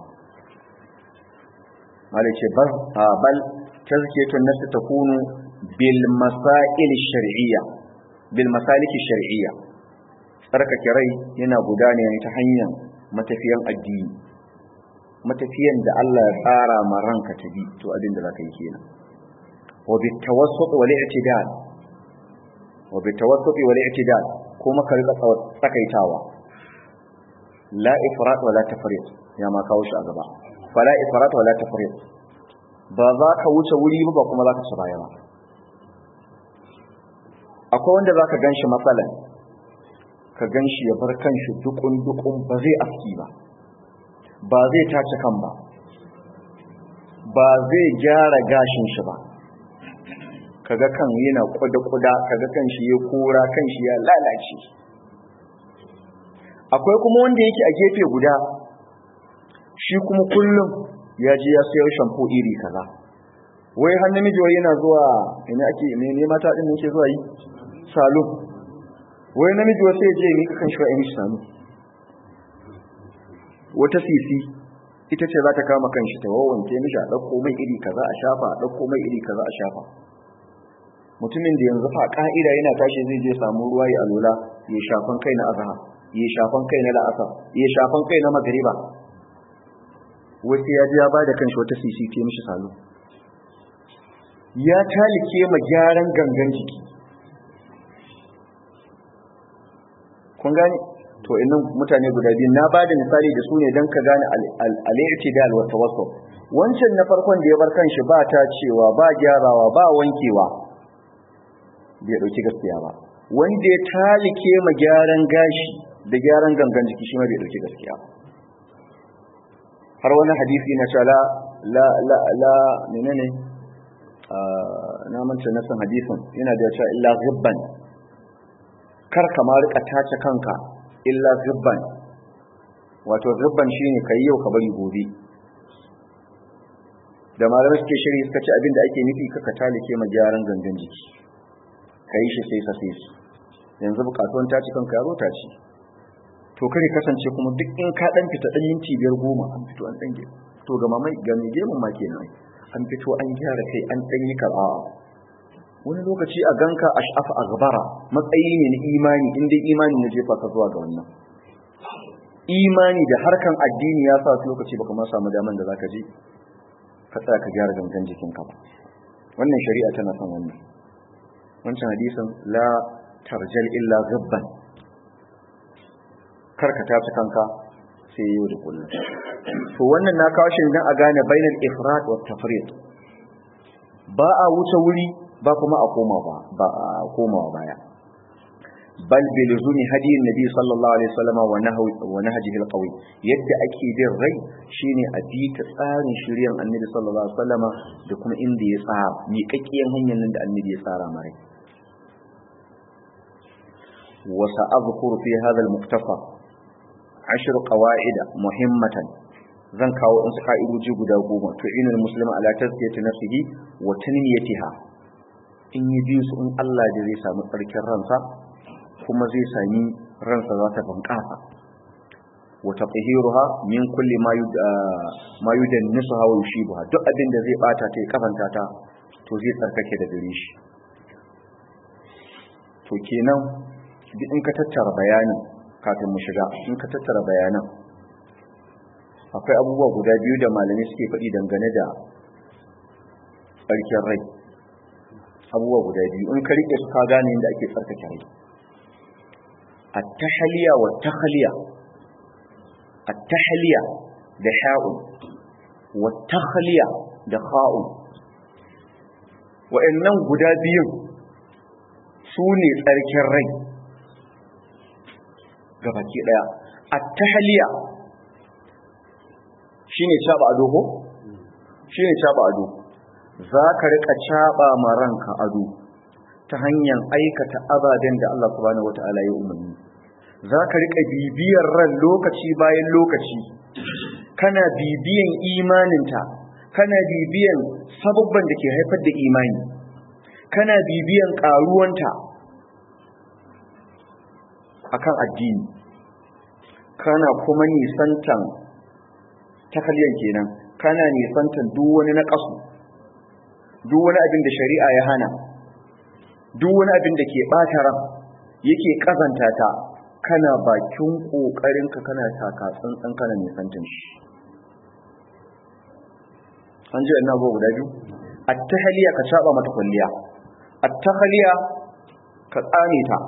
Mali ce bal tazkiyatun nafsi takunu bil masail shar'iyya, bil masalik shar'iyya. Tsarkake rai yana gudana ne ta hanyar matafiyan addini, matafiyan da Allah ya tsara ma ranka ta bi, to abin da zaka yi kenan. Wa bit tawassut wal i'tidal, kuma ka rika tsakaitawa, la ifrat wala tafrit, ya ma kawo shi a gaba, fala ifrat wala tafrit, ba za ka wuce wuri ba kuma za ka ci baya ba. akwai wanda zaka ganshi matsalan ka ganshi ya bar kanshi dukun ba zai aski ba zai tace kan ba zai gyara gashin shi ba, kaga kan yana kuda kaga kanshi ya kora kanshi ya lalace. Akwai kuma wanda yake a gefe guda shi kuma kullum ya je ya sayar shampoo iri kaza, wai har namiji wai yana zuwa ina ake ne mata din ne ke zuwa yi salon, wai namiji wai sai je ne kan shi wai mishi salon. Wata sisi ita ce za ta kama kanshi ta wawanke mishi a dauko mai iri kaza a shafa, a dauko mai iri kaza a shafa. Mutumin da yanzu fa ka'ida yana tashi zai je samu ruwa ya alola, ya shafan kai na azhar, ya shafan kai na la'asar, ya shafan kai na magriba, wasu ya ji ya bada kanshi wata sisi ce mishi salo. Ya talike ma gyaran gangan jiki. Kun gane? To innan mutane guda biyu na bada misali da su ne don ka gane al-i'tidal wa tawassul. Wancan na farkon da ya bar kanshi ba ta cewa, ba gyarawa, ba wankewa, bai dauki gaskiya ba. Wanda ya talike ma gyaran gashi da gyaran gangan jiki shi ma bai dauki gaskiya ba. Har wani hadisi na cewa la menene na manta nasan hadisin yana da cewa illa ghibban, kar ka ma rika tace kanka illa ghibban. Wato ghibban shine kai yau ka bari gobe. Da malamai suke shiri suka ce abinda ake nufi ka talike ma gyaran gangan jiki, kai shi sai yanzu bukatun tace kanka ya zo tace. To kare kasance kuma duk in ka dan fita dan minti 5-10 an fito an dange to ga mamai ga mai gemun ma kenan an fito an gyara kai an dan yi kar'a. Wani lokaci a ganka ash'afa aghbara, matsayi ne na imani, inda imani ne jefa ka zuwa ga wannan imani da harkan addini ya sa lokaci baka ma samu daman da zaka je ka tsaya ka gyara gangan jikinka ba. Wannan shari'a tana son wannan. Wancan hadisin la tarjal illa ghibban, karka tafi kanka sai yau da kullum. To wannan na kawo shi dan a gane bainal ifrat wa tafrit. Ba a wuce wuri ba kuma a koma baya. Bal bi luzumi hadi nabi sallallahu alaihi wasallam wa nahjihi alqawi. Yadda ake bin rai shine a bi ta tsarin shiryan annabi sallallahu alaihi wasallam da kuma inda ya tsara miƙaƙiyan hanyar nan da annabi ya tsara mare. Wa sa'adhkuru fi hadha almuqtafa 10 qawaid muhimmatan. Zan kawo in su ka'idoji guda 10 to inal muslima ala tazkiyati nafsihi wa tanmiyatiha. In yi biyu su in Allah da zai samu tsarkin ransa kuma zai sami ransa za ta bunƙasa. Wa tahiruha min kulli ma yudannisuha wa yushibuha. Duk abin da zai bata ta kafanta ta to zai tsarkake da gare shi. To kenan duk in ka tattara bayani kafin mu shiga, in ka tattara bayanan akwai abubuwa guda biyu da malamai suke faɗi dangane da tsarkin rai. Abubuwa guda biyu in ka rike su ka gane inda ake tsarkake rai. At-tahliya wa takhliya. At-tahliya da ha'un wa takhliya da kha'un. Wa'annan guda biyun su ne tsarkin rai gabaki daya. At-tahliya shine caba ado ko? Shine caba ado. Za ka rika caba ma ranka ado ta hanyar aikata ababen da Allah subhanahu wataala ya umarni. Za ka rika bibiyar ran lokaci bayan lokaci, kana bibiyan imaninta, kana bibiyan sababban da ke haifar da imani, kana bibiyan karuwanta akan addini, kana kuma nisantan takaliyan kenan, kana nisantan duk wani naqasu, duk wani abin da shari'a ya hana, duk wani abin da ke bata ran yake kazanta ta, kana bakin kokarinka kana taka tsantsan kana nisantan shi. An ji ina guda biyu. At-tahliya ka saba mata kulliya. At-tahliya ka tsane ta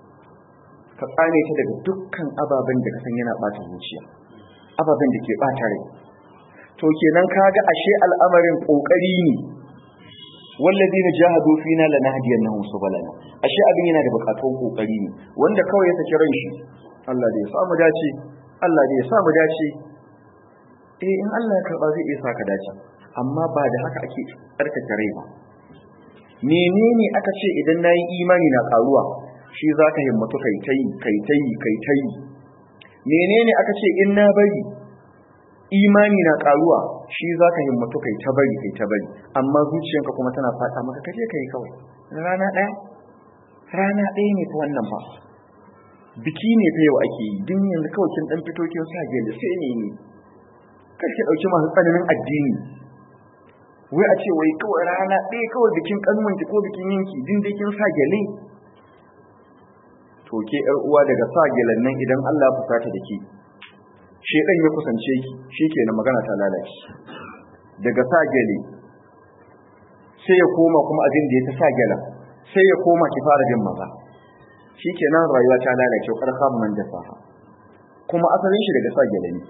daga dukkan ababen da ka san yana bata zuciya, ababen da ke bata rai. To kenan kaga ashe al'amarin kokari ne walladina jahadu fina lanahdiyannahum subulana. Ashe abin yana da bukatun kokari ne, wanda kawai ya saki ran shi, Allah da ya samu dace, Allah da ya samu dace. In Allah ya karba zai iya saka dace, amma ba da haka ake tsarkake rai ba. Menene aka ce idan nayi imani na karuwa, shi zaka himmatu kai tai. Menene aka ce in na bari imani na karuwa, shi zaka himmatu kai ta bari, amma zuciyanka kuma tana fata maka kaje kai kawai. Rana ɗaya ne fa wannan ba. Biki ne fa yau ake yi, din yanzu kawai kin dan fito kin sa gele sai ne. Kar ki dauki masu tsananin addini. Wai a ce wai kawai rana ɗaya kawai bikin kanwanki ko bikin yanki din dai kin sa gele. To ke ƴar uwa daga sa gelen nan idan Allah ya fusata da ke, shedan ya kusance ki, shikenan magana ta lalace. Daga sa gele sai ya koma kuma abin da ya ta sa gelen, sai ya koma ki fara bin maza. Shikenan rayuwa ta lalace, karka man da safa. Kuma asalin shi daga sa gele ne.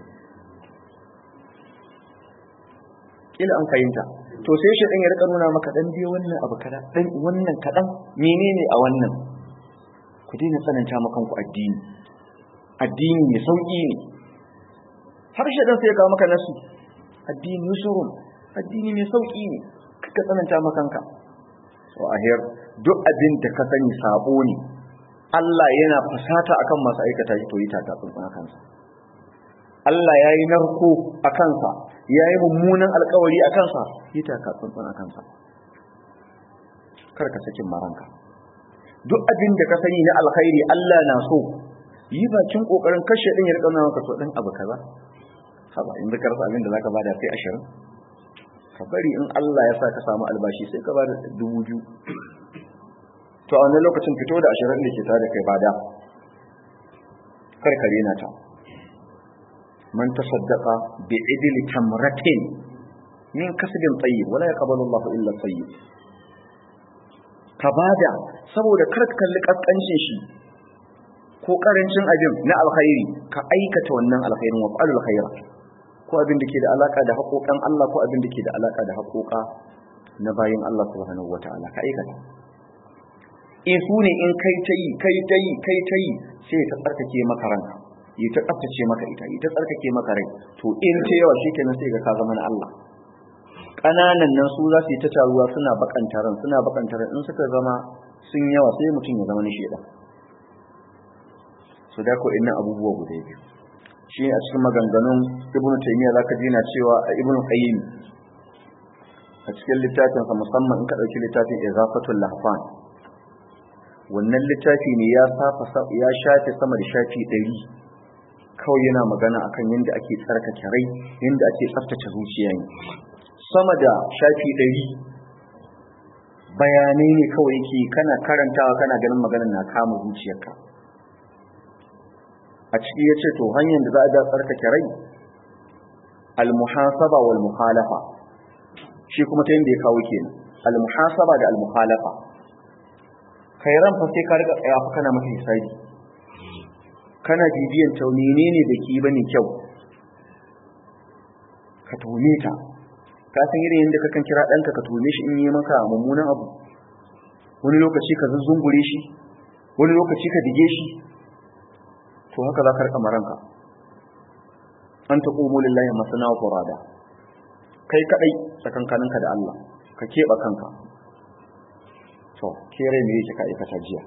Kila an fahimta. To sai shedan ya rika nuna maka dan biyo wannan abu kada, dan wannan kadan, menene a wannan? Ku daina tsananta makanku addini mai sauƙi ne. Har shaɗan sai ya kawo maka nasu, addini yusurun, addini mai sauƙi ne, kaka tsananta makanka. So ahir duk abin da ka sani sabo ne, Allah yana fasata akan masu aikata shi, to yi taka tsuntsun a kansa. Allah ya yi narko a kansa, ya yi mummunan alkawari a kansa, yi taka tsuntsun a kansa. Kar ka sakin maranka. Duk abin da ka sani na alkhairi Allah na so, yi bakin kokarin kashe din ya rika nuna maka to dan abu kaza. Haba in ka rasa abin da zaka bada sai 20. Ka bari in Allah ya sa ka samu albashi sai ka bada 2000. To a wannan lokacin fito da 20 da ke tare da kai bada. Kar ka rena ta. Man tasaddaqa bi idli tamratin min kasbin tayyib wala yaqbalu Allahu illa tayyib. Ka bada saboda kar ka kalli kaskancin shi ko karancin abin na alkhairi, ka aikata wannan alkhairin wa fa'alul khaira, ko abin da ke da alaka da haƙoƙan Allah ko abin da ke da alaka da haƙoƙa na bayin Allah subhanahu wataala, ka aikata. Su ne in kai ta yi sai ta tsarkake maka ranka, yi ta tsaftace maka ita, yi ta tsarkake maka rai, to in ta yawa shikenan sai ga ka zama na Allah. Ƙananan nan su za su yi ta taruwa suna bakantaran in suka zama sun yawa sai mutum ya zama na sheda. So da ko innan abubuwa guda biyu shi a cikin maganganun Ibn Taymiyyah zaka ji na cewa Ibn Qayyim a cikin littafin sa, musamman in ka dauki littafin Izafatul Lahfan, wannan littafi ne ya shafe sama da shafi 100 kawai yana magana akan yadda ake tsarkake rai, yadda ake tsaftace zuciya ne. Sama da shafi 100 bayanai ne kawai yake kana karantawa kana ganin maganar na kama zuciyarka. A ciki yace to hanyar da za a ga tsarkake rai al-muhasaba wal mukhalafa, shi kuma ta yanda ya kawo kenan al-muhasaba da al-mukhalafa. Khairan fa sai ka riga tsaya fa kana mata hisabi, kana bibiyan ta menene da ki bane kyau, ka tone ta. Ka san irin yadda kakan kira ɗanka ka tone shi in yi maka mummunan abu, wani lokaci ka zuzzungure shi, wani lokaci ka dige shi, to haka za ka rika maranka. An taqumu lillahi masana wa furada, kai kadai tsakankaninka da Allah, ka keɓe kanka. To ke rai me yake ka aikata jiya,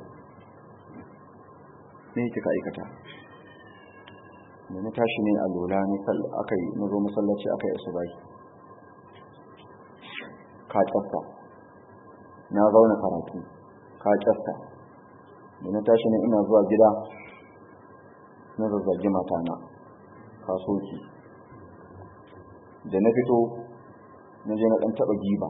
me yake ka aikata? Da na tashi ne a lola ne na zo masallaci aka yi asubai, ka tsafta. Na zauna karatu, ka tsafta. Da na tashi ne ina zuwa gida na zazzagi matana, ka soki. Da na fito na je na ɗan taɓa giba,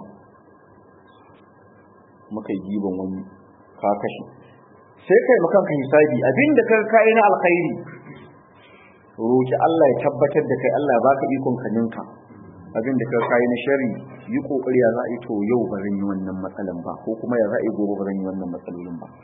muka yi giban wani, ka kashe. Sai kai makanka hisabi, abinda ka kai na alkhairi roki Allah ya tabbatar da kai, Allah ya baka ikon kaninka. Abinda ka kai na sharri yi kokari ya za'i to yau ba zan yi wannan matsalan ba, ko kuma ya za'i gobe ba zan yi wannan matsalolin ba.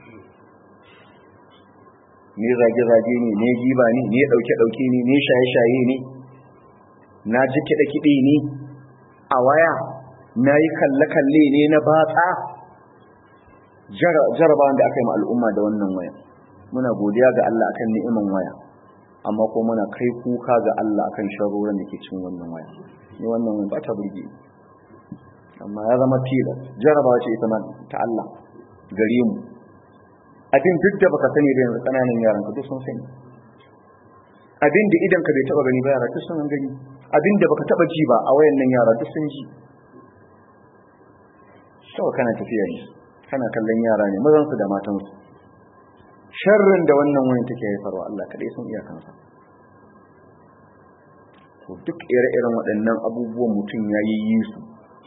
Ne zage ne, ne giba ne dauke ne shaye ne, na ji kiɗe ne a waya, na yi kalle-kalle ne na batsa jarabawan da aka yi ma al'umma da wannan waya. Muna godiya ga Allah akan ni'iman waya, amma ko muna kai kuka ga Allah akan sharorin da ke cikin wannan waya. Ni wannan waya ba ta burge, amma ya zama tilas, jarabawa ce ita ma ta Allah gare mu. Abin duk da baka sani da yanzu ƙananan yaran ka duk sun sani, abin da idan ka bai taba gani ba yara duk sun gani, abin da baka taba ji ba a wayan nan yara duk sun ji. Kawai kana tafiya ne, kana kallon yara ne, mazansu da matansu. Sharrin da wannan wayan take haifarwa Allah kaɗai sun iya kansa. To duk ire-iren waɗannan abubuwan mutum ya yi su,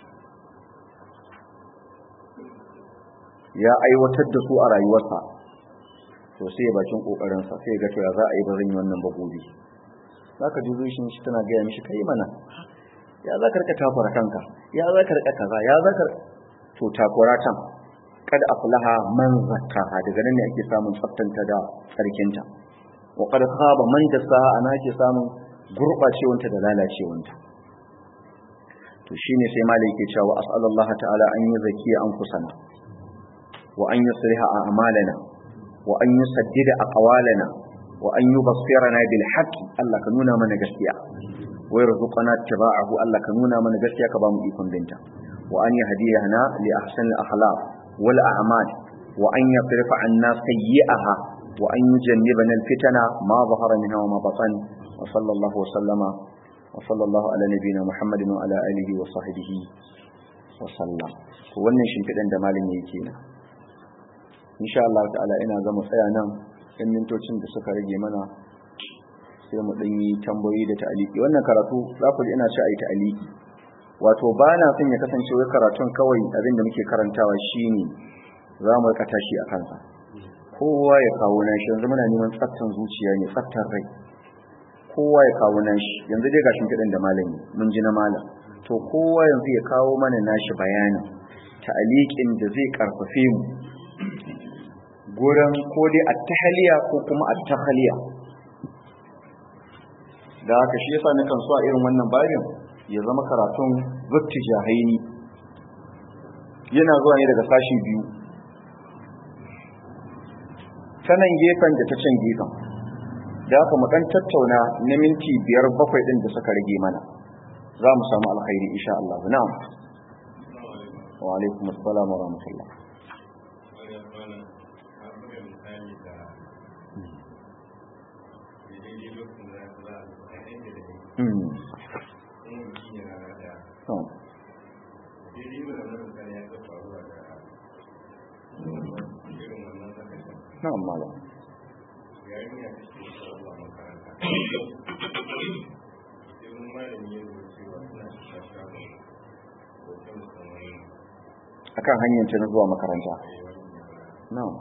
ya aiwatar da su a rayuwarsa, to sai ya bakin kokarinsa sai ga cewa za a yi bazan yi wannan ba gobe. Zaka ji zuciyar shi tana gaya mishi kai mana, ya za ka rika takura kanka, ya za ka rika kaza, ya za ka to takura can. Kada aflaha man zakkaha, daga nan ne ake samun tsaftanta da tsarkinta. Wa qad khaba man dassaha, ana ake samun gurbacewanta da lalacewanta. To shine sai malai yake cewa as'alullaha ta'ala an yi zakiya anfusana wa an yusliha a'malana wa an yusaddida aqwalana wa an yubassirana bil haqq. Allah ka nuna mana gaskiya, wa yarzuqana ittiba'ahu. Allah ka nuna mana gaskiya ka ba mu ikon binta. Wa an yahdiyana li ahsanil akhlaq wal a'mal wa an yasrifa 'anna sayyi'aha wa an yujannibana al fitana ma zahara minha wa ma batan. Wa sallallahu wa sallama wa sallallahu ala nabiyyina Muhammadin wa ala alihi wa sahbihi wa sallam. To wannan shimfidan da malami yake na, insha Allah ta'ala ina ga mu tsaya nan in mintocin da suka rage mana sai mu dan yi tambayoyi da ta'aliki. Wannan karatu za ku ji ina ci ayi ta'aliki, wato ba na son ya kasance wai karatun kawai abin da muke karantawa shine za mu rika tashi a kansa. Kowa ya kawo nashi, yanzu muna neman tsaftan zuciya ne, tsaftar rai. Kowa ya kawo nashi, yanzu dai gashin kiɗan da malami mun ji na malam, to kowa yanzu ya kawo mana nashi bayani ta'alikin da zai karfafe mu gurin ko dai at-tahliya ko kuma at-takhliya. Da haka shi yasa nakan so a irin wannan babin ya zama karatun zutti jahaini, yana zuwa ne daga sashi biyu, ta nan gefen da ta can gefen. Da haka mu dan tattauna na minti 5-7 din da suka rage mana, za mu samu alkhairi insha Allah. Na'am. Wa alaikum assalam wa rahmatullah. Na'am malam. Akan hanyar ta zuwa makaranta. Na'am.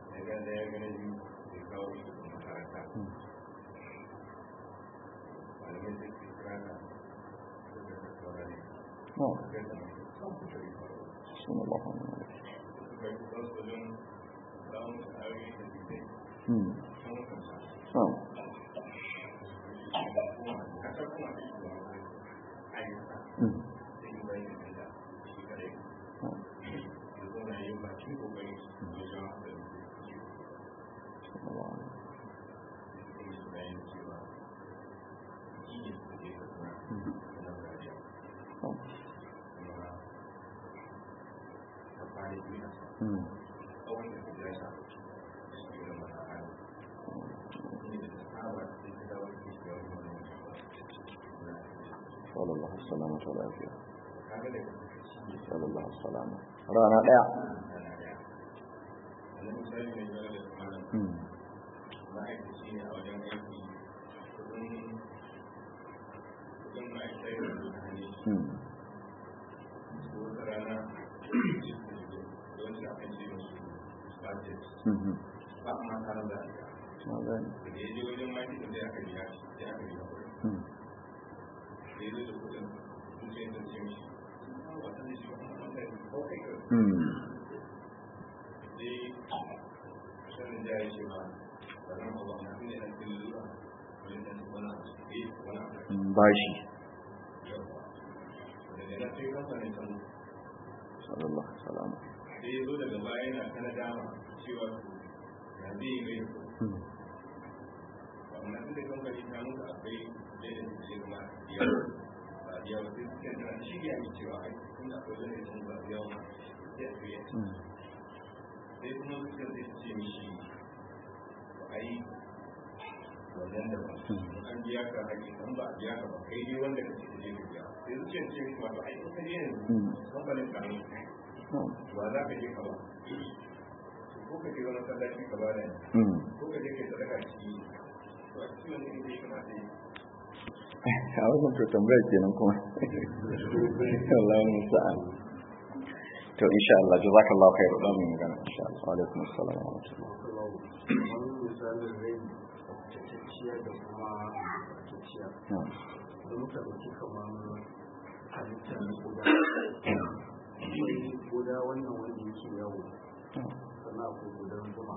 Sallallahu alaihi wa lafiya. Sallallahu alaihi wa rana daya. Bashi Allah salama sai ya zo daga baya yana ta nadama cewa ya zai yi mai wannan da kamfani ta mutu akwai yadda su ce ma biyar ba biya ba sai suke tana shi ya yi cewa ai tun da akwai zai sun ba biya ba sai a biya sai kuma suke zai ce mishi ai wannan da ba an biya ka haƙi kan ba a biya ka ba kai dai wanda ka ce ka je ka biya sai suke ce mishi wato ai ka je yanzu kamfanin ka ne ba za ka je ka ba ko ka je wani sallaci ka ba da ko ka je ka sadaka ciki to a cikin wani ne ya kamata yi a wannan to tambaya kenan kuma Allah musta'an to insha Allah jazakallahu khair da mu magana insha Allah wa alaikum assalam wa rahmatullah wannan misalin rai tacciya da kuma tacciya da muka dauki kamar halitta na guda guda wannan wanda yake yawo sannan akwai gudan zuma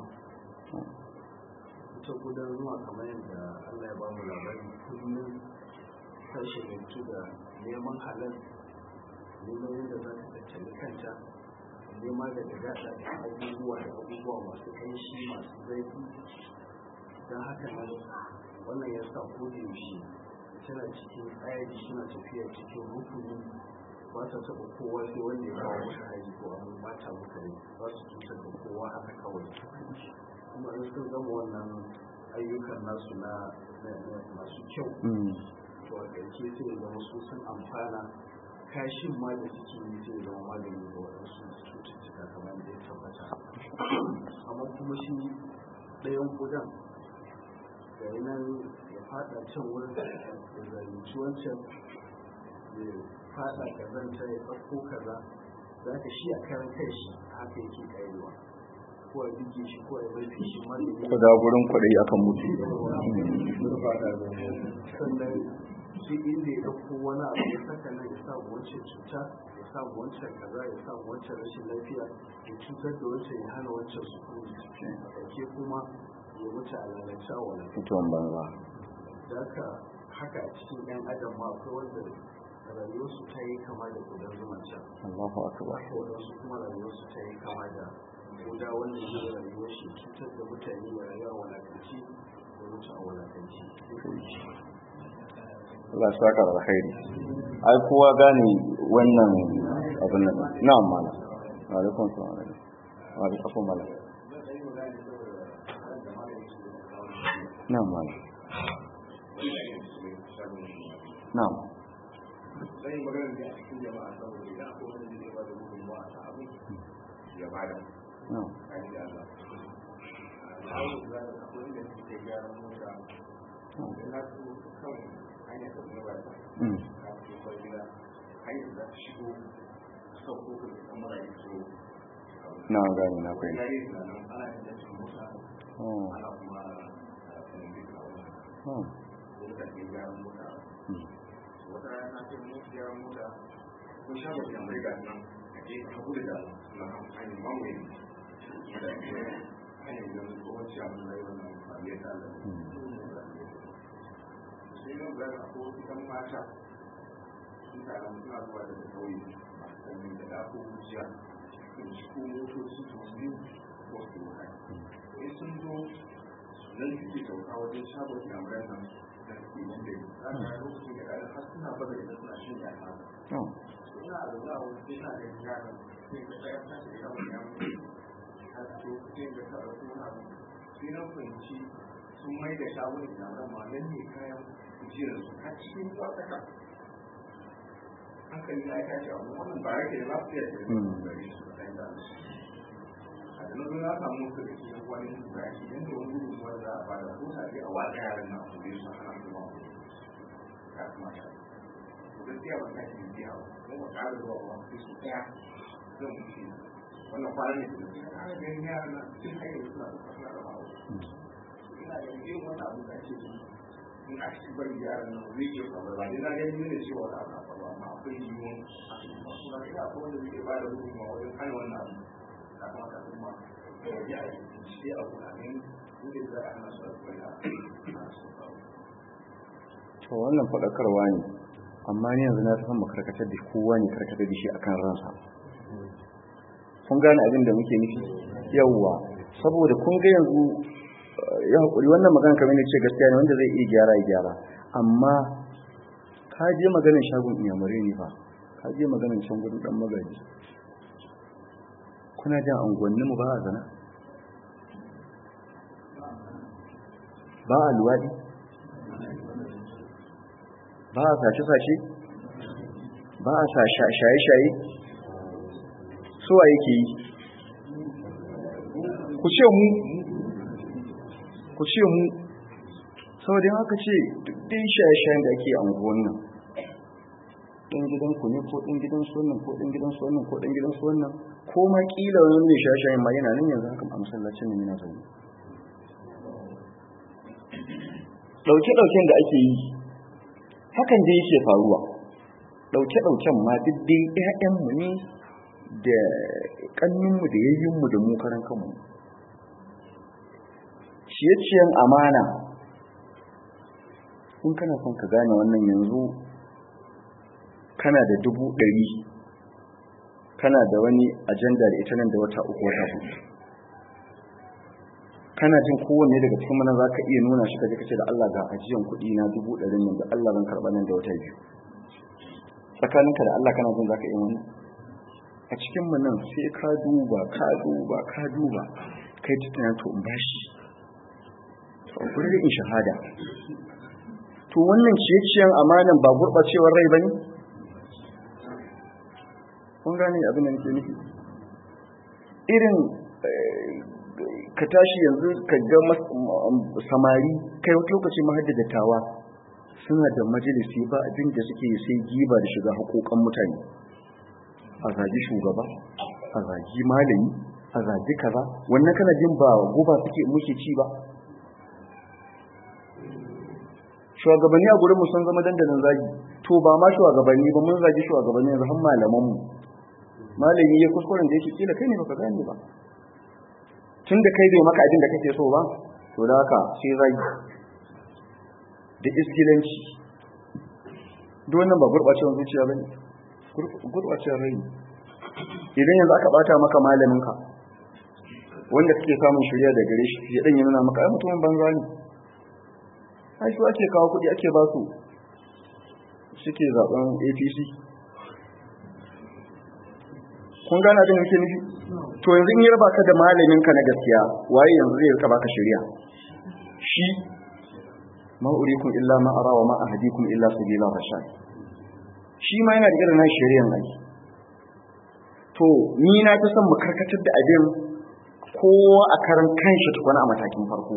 ita gudan zuma kamar yadda Allah ya ba mu labari kullum ta shagaltu da neman halal neman yadda za ta tattali kanta nema da gada da abubuwa masu ƙanshi masu zaifi don haka nan wannan ya sa yaushe tana cikin tsayari suna tafiya cikin rukuni ba ta taɓa kowa sai wanda ya kawo mata hari ko abin ba ta mutane ba su cutar da kowa haka kawai kuma in sun gama wannan ayyukan nasu na masu kyau to a ƙarshe sai ya zama su sun amfana kashin ma da suke yi sai zama magani da waɗansu cututtuka kamar da ya tabbata amma kuma shi ɗayan gudan da nan ya fada can wurin da zalunci wancan ya fada kazanta ya ɗauko kaza za ka shi a karan kai shi haka yake ƙarewa ko a bige shi ko a bai shi magani ko da gurin kwaɗayi akan mutu sannan shi inda ya ɗauko wani abu ya saka nan ya samu wancan cuta ya samu wancan kaza ya samu wancan rashin lafiya ya cutar da wancan ya hana wancan su kuma ɗauke kuma ya wuce a lalata wa na fitowar banza da haka a cikin ɗan adam ma akwai wanda rayuwarsu ta yi kama da gudan zuman can Allahu akbar wadansu kuma rayuwarsu ta yi kama da guda wanda zai rayuwar shi cutar da mutane ya rayuwa a wadatanci ya wuce a wadatanci Allah ya saka da khairi ai kowa gane wannan abin nan na'am mala wa alaikum salam wa alaikum mala na'am mala na'am zai magana da a cikin jama'a saboda idan akwai wanda zai ba da gudunmawa a abu ya bada na'am a yi da Allah a za da akwai da suke gyara mota da na su kan hanyar da kuma ba ta kafin kwalila hanyar da ta shigo sauko ka da kan mara yi so na gani na kai na yi da nan ana yin dashin mota ana kuma sanin duka wani da ke gyara mota wata rana ce mun siya mota kun sha bakin mai ga nan a ke ta gudu da na hanyar mamaye da ke hanyar da su kowace a mun rayuwar nan kwaliyar da Allah sai nan ga ko kan mata sun tara suna zuwa da kauye masu sanyi da dako wuciya sun ci ko motoci su biyu ko su kai sai sun zo nan suke sauka wajen shagon yamuran nan da suke wanda za ka yi lokacin da ƙarar har suna baza da suna shin ya kasa suna da za a wasu suna da yara sai ka ɗaya ta da yawon yawon har to sai ga ta ɗauko wani abu sai na fahimci sun mai da shagon yamuran ma nan ne kayan kujerar su har cikin kwataka hankali na ya tashi a wannan ba yake da lafiya da gari su da ɗan da a da na zo na samu wasu da ke wani da ya ke yadda wani gudun wani za a bada ko na je a wata yaran na su su hana su ma ya kamata to gaskiya ba ta ke biya ba kuma ba ƙara zuwa ba sai su ɗaya zan wuce wannan kwanan ne da ya ƙara ganin yaran na sun hanyar suna da kasuwa da bawa ina da yin wani abu da ake in aka ci bari yaran nan zai iya faruwa ba dai na gani ne cewa da aka faruwa amma akwai yiwuwan a cikin masu na ina akwai wanda zai ba da gudunmawa wajen hana wannan abu a kamata kuma ya yi shi a kudanen inda za a hana su a kwaya to wannan faɗakarwa ne amma ni yanzu na san mu karkatar da kowa ne karkatar da shi akan ransa kun gane abin da muke nufi yawwa saboda kun ga yanzu ya hakuri wannan magana kamar ne ce gaskiya ne wanda zai iya gyara ya gyara amma ka je maganin shagon iyamare ne fa ka je maganin can gudun dan magaji kuna jan anguwannin mu ba a zana ba a luwaɗi ba a sace-sace ba a shaye-shaye suwa yake yi ku ce mu saboda yin haka ce duk dai shaye-shayen da ake anguwan nan ɗan gidanku ne ko ɗan gidansu wannan ko ɗan gidansu wannan ko ɗan gidansu wannan ko ma ƙila wani mai shaye-shayen ma yana nan yanzu haka a masallacin nan yana zaune ɗauke-ɗauken da ake yi hakan dai yake faruwa ɗauke-ɗauken ma duk dai ƴaƴanmu ne da ƙanninmu da yayyinmu da mu karan kanmu ciye-ciyen amana in kana son ka gane wannan yanzu kana da 100,000 kana da wani ajanda da ita nan da wata 3 wata 4 kana jin kowanne daga cikin mana za ka iya nuna shi kaje kace da Allah ga ajiyan kuɗi na 100,000 nan da Allah zan karɓa nan da wata 2 tsakaninka da Allah kana jin za ka iya wani a cikin mu nan sai ka duba kai ta tunan to in bashi gurin in shahada to wannan ciye-ciyen amanan ba gurɓacewar rai bane kun gane abin da nake nufi irin ka tashi yanzu ka ga samari kai wata lokaci mahaddada tawa suna da majalisi ba abin da suke sai giba da shiga hakokan mutane a zagi shugaba a zagi malami a zagi kaza wannan kana jin ba guba muke ci ba shugabanni a gurin mu sun zama dandalin zagi to ba ma shugabanni ba mun zagi shugabanni yanzu har malaman mu malami ya kuskuren da yake kila kai ne baka gane ba tun da kai bai maka abin da kake so ba to da haka sai zagi da isgilanci duk wannan ba gurbacewar zuciya bane gurbacewar rai idan yanzu aka bata maka malaminka wanda kake samun shirya da gare shi ya dan yana maka ai mutumin banza ne ai su ake kawo kudi ake ba su suke zaben APC kun gana da nake nufi to yanzu in yarba ka da malaminka na gaskiya waye yanzu zai rika baka shari'a shi ma urikum illa ma ara wa ma ahdikum illa sabila rashad shi ma yana da irin nan shari'an ai to ni na ta san mu karkatar da abin kowa a karan kanshi tukuna a matakin farko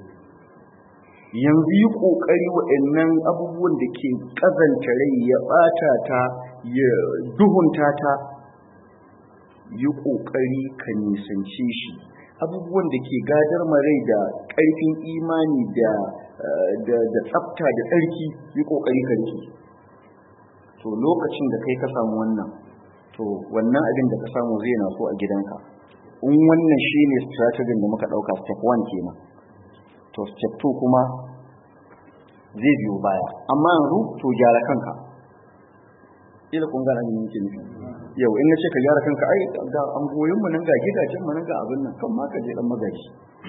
yanzu yi kokari waɗannan abubuwan da ke kazanta rai ya bata ta ya duhunta ta yi kokari ka nisance shi abubuwan da ke gadar marai da ƙarfin imani da tsafta da tsarki yi kokari ka rike to lokacin da kai ka samu wannan to wannan abin da ka samu zai na so a gidanka in wannan shine strategy da muka dauka step 1 kenan to step 2 kuma zai biyo baya amma yanzu to gyara kanka ila kun gane ne yake nufi yau in nace ka gyara kanka ai ga angoyin mu nan ga gidajen mu nan ga abin nan kan ma ka je dan magaji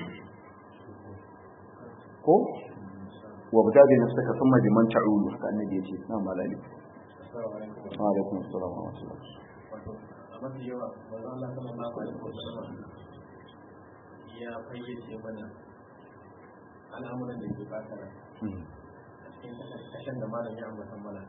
ko wa badabi nafsaka thumma biman ta'ulu haka annabi yace na malali wa alaikum assalam wa rahmatullah amma da yawa manzo Allah sallallahu alaihi wasallam ya fayyace mana al'amuran da ke baka a cikin kashin da malam ya ambata mana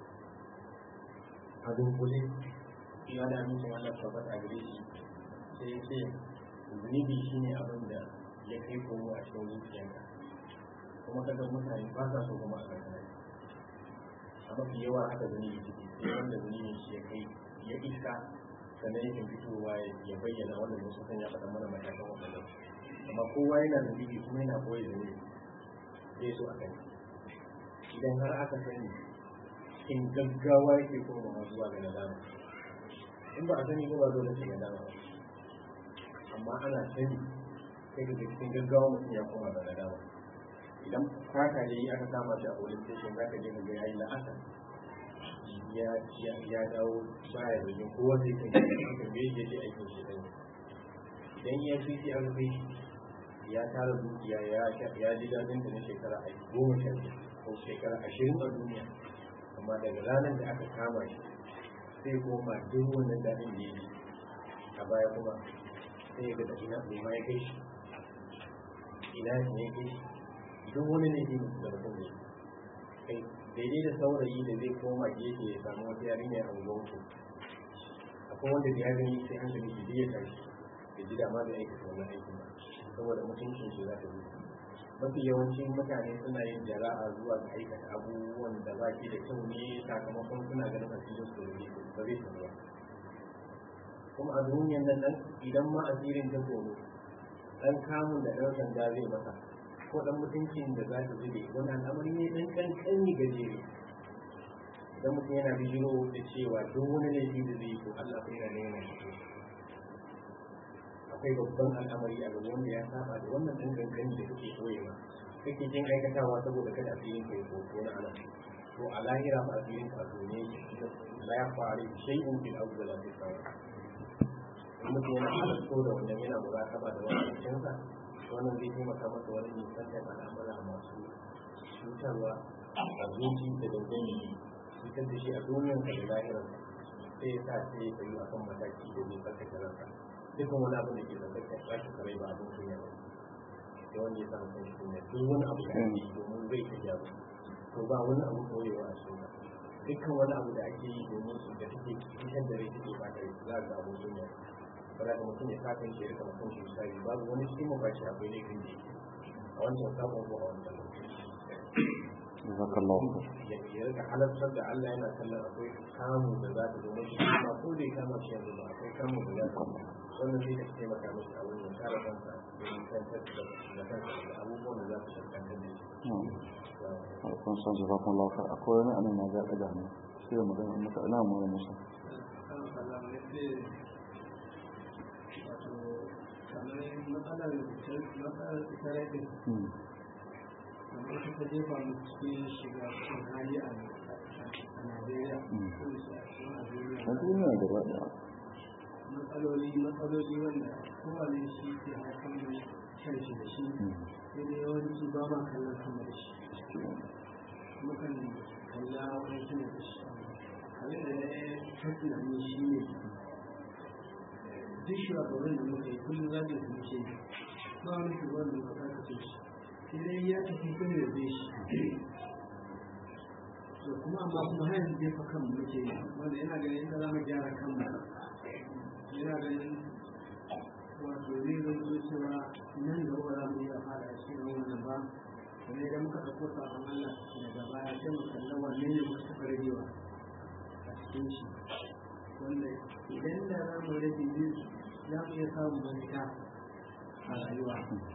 a dunkule ya da amincin Allah tabbata gare shi sai sai zunubi shine abin da ya kai komo a cikin zuciyarka kuma kaga mutane ba sa so kuma a kanka a mafi yawa haka zunubi ciki sai wanda zunubi shi ya kai ya iska sannan yake fitowa ya bayyana wanda musu kan ya faɗa mana matakan wannan amma kowa yana zunubi kuma yana koyi zunubi sai so a kai idan har aka sani in gaggawa yake komawa zuwa ga nadama in ba a sani ba dole sai nadama amma ana sani sai da cikin gaggawa mutum ya koma ga nadama idan kwata ne aka kama shi a police station za ka je ka ga yayi la'asar ya dawo baya zargin kowa zai kai haka me yake je aikin shi ɗan idan ya fi shi an kai ya tara dukiya ya ji daɗin da na shekara 10 ko shekara 20 a duniya amma daga ranar da aka kama shi sai koma duk wannan daɗin da ya yi a baya kuma sai ya ga da ina ne ma ya kai shi ina ne ya kai shi duk wani ne ke da mutum ne kai daidai da saurayi da zai koma gefe ya samu wata yarinya a unguwarku akwai wanda da ya gani sai hankali shi ya tashi da ji dama da aikata wannan aikin ba saboda mutuncin shi za ta yi mafi yawancin mutane suna yin jara'a zuwa ga aikata abubuwan da ba shi da kyau ne sakamakon suna ganin asirin su da ba zai samu ba kuma a duniyan nan idan ma asirin ta tsoro dan kamun da ɗan sanda zai masa ko dan mutuncin da za ta zube wani al'amari ne dan kankani gajere idan mutum yana bijiro da cewa duk wani laifi da zai yi ko Allah ko yana nema shi akwai babban al'amari a gaba wanda ya saba da wannan dan kankani da kake koyewa kake jin aikatawa saboda kada asirin ka ya ko na Allah to a lahira ba asirin ka ne la ya fara shay'un bil awwal la tasawwa mutum yana halatto da wannan yana murakaba da wannan cinsa wannan zai taimaka masa wani nisantar al'amura masu cutarwa a zuci da dangane cutar da shi a duniyar da lahirar sai ya sa sai ya tsayi a kan mataki da zai tsarkake ransa dukkan wani abin da ke tsarkake karai ba abin kunya ba da wanda ya samu kan shi kunya duk wani abu da ake yi domin zai ta jawo to ba wani abu koyewa a cikin dukkan wani abu da ake yi domin su da take cikin da rai take ba ta za ga abin kunya ba da mutum ya sa kan shi ya kama kan shi misali babu wani cikin mabashi akwai laifin da a wancan sabon ko a wancan ya rika halartar da Allah yana kallon akwai kamun da za ta zo mashi ba ko da ya kama shi yanzu ba akwai kamun da za ta zo wannan zai ta taimaka mashi a wurin kare kansa da nisantar da kansa da abubuwan da za su shankantar da shi kun san jazakun lafiya akwai wani anan na zaɓa da hannu sai da magana maka ina mu da musa matsalar tare da kamar ta jefa mu cikin shiga cikin hali a Najeriya a duniya gaba daya matsaloli wanda kowane shi ke haifar da kyan shi da shi sai da yawanci ba ma kallon sama da shi mukan kalla wani suna da shi abin da ya ta tunani shi ne duk shugabannin da muka yi kullum za ta yi ce ba wani shugaban da muka karkace shi sai dai ya tafi kun da zai shi to kuma amma kuma har yanzu jefa kan muke yi wanda yana ganin inda za mu gyara kan mu yana ganin wato zai zanto cewa nan da ba za mu iya fara shi da wannan ba kuma idan muka ɗauko sabon Allah daga baya sai mu kalla wanne ne muka taɓa rabewa a cikin shi wanda idan da za mu rage biyu za mu iya samun mafita a rayuwa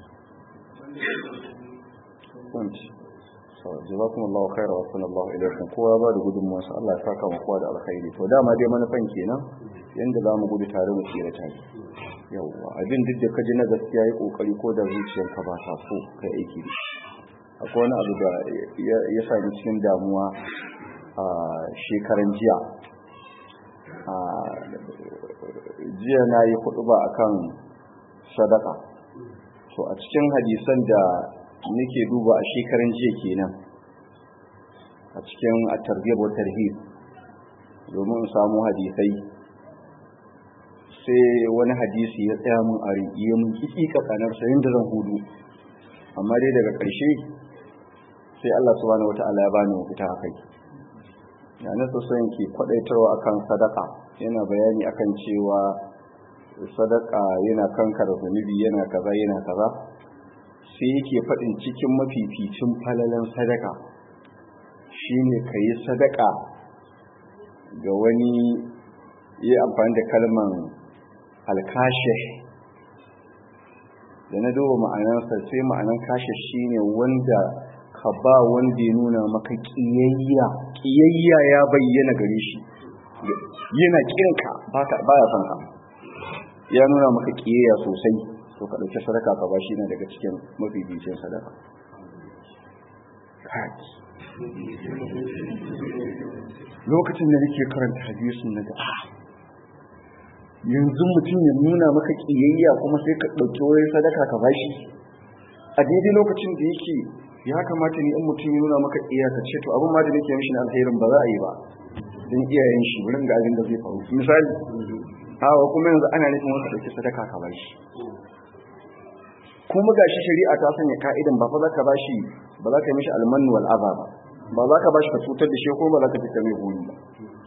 jazakum Allahu khaira wa sallallahu alaikum kowa ba da gudunmuwa sa Allah ya saka mu kowa da alkhairi to dama dai manufan kenan yanda za mu gudu tare mu tsira tare yawwa abin duk da kaji na gaskiya yi kokari ko da zuciyarka ba ta so kai aiki da akwai wani abu da ya sami cikin damuwa a shekaran jiya jiya na yi kuɗuba akan sadaka to a cikin hadisan da nake duba a shekaran jiya kenan a cikin at-targhib wa tarhib domin samu hadisai sai wani hadisi ya tsaya mun a riƙiye mun kika kanar sayin da zan hudu amma dai daga ƙarshe sai Allah subhanahu wataala ya bani mafita kai yana so sai yake kwadaitarwa akan sadaka yana bayani akan cewa sadaka yana kankara zunubi yana kaza sai yake faɗin cikin mafificin falalan sadaka shine kai sadaka ga wani yi amfani da kalman alkashih da na duba ma'anarsa sai ma'anar kashih shine wanda ka ba wanda ya nuna maka kiyayya ya bayyana gare shi yana kinka baya son ka ya nuna maka kiyayya sosai to ka dauki sadaka ka ba shi ne daga cikin mafificin sadaka lokacin da nake karanta hadisin na ga yanzu mutum ya nuna maka kiyayya kuma sai ka ɗauki wani sadaka ka bashi a daidai lokacin da yake ya kamata ne in mutum ya nuna maka kiyayya ka ce to abin ma da nake mishi na alherin ba za a yi ba don iyayen shi wurin ga abin da zai faru misali hawa kuma yanzu ana nufin wata ɗauki sadaka ka bashi kuma gashi shari'a ta sanya ka'idan ba fa za ka bashi ba za ka mishi almanu wal aza ba za ka bashi ka cutar da shi ko ba za ka fita mai goyi ba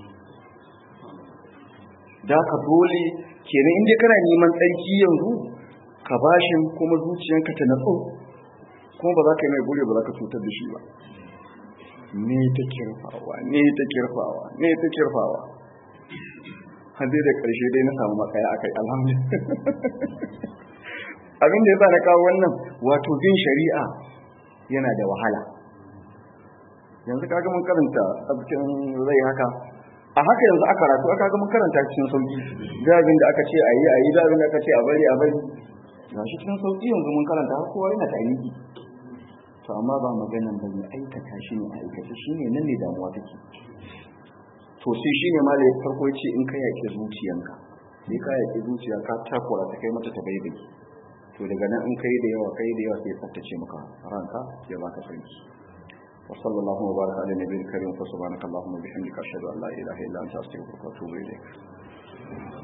da ka dole kenan inda kana neman tsarki yanzu ka bashi kuma zuciyanka ta natsu kuma ba za ka yi mai gure ba za ka cutar da shi ba ne ta kirfawa har dai da ƙarshe dai na samu makaya akai alhamdulillah abin da ya sa na kawo wannan wato bin shari'a yana da wahala yanzu kaga mun karanta a cikin rai haka a haka yanzu aka karatu aka ga mun karanta cikin sauki da abin da aka ce ayi da abin da aka ce a bari ga shi cikin sauki yanzu mun karanta har kowa yana tarihi to amma ba maganan ba ne aikata shi ne aikata shi ne nan ne damuwa take to sai shi ne malai farko ya ce in ka yaƙi zuciyanka sai ka yaƙi zuciya ka takura ta kai mata ta baibai to daga nan in kai da yawa sai tsaftace maka ranka ya baka sarki wa sallallahu wa baraka ala nabiyil karim fa subhanakallahumma wa bihamdika ashhadu an la ilaha illa anta astaghfiruka wa atubu ilayk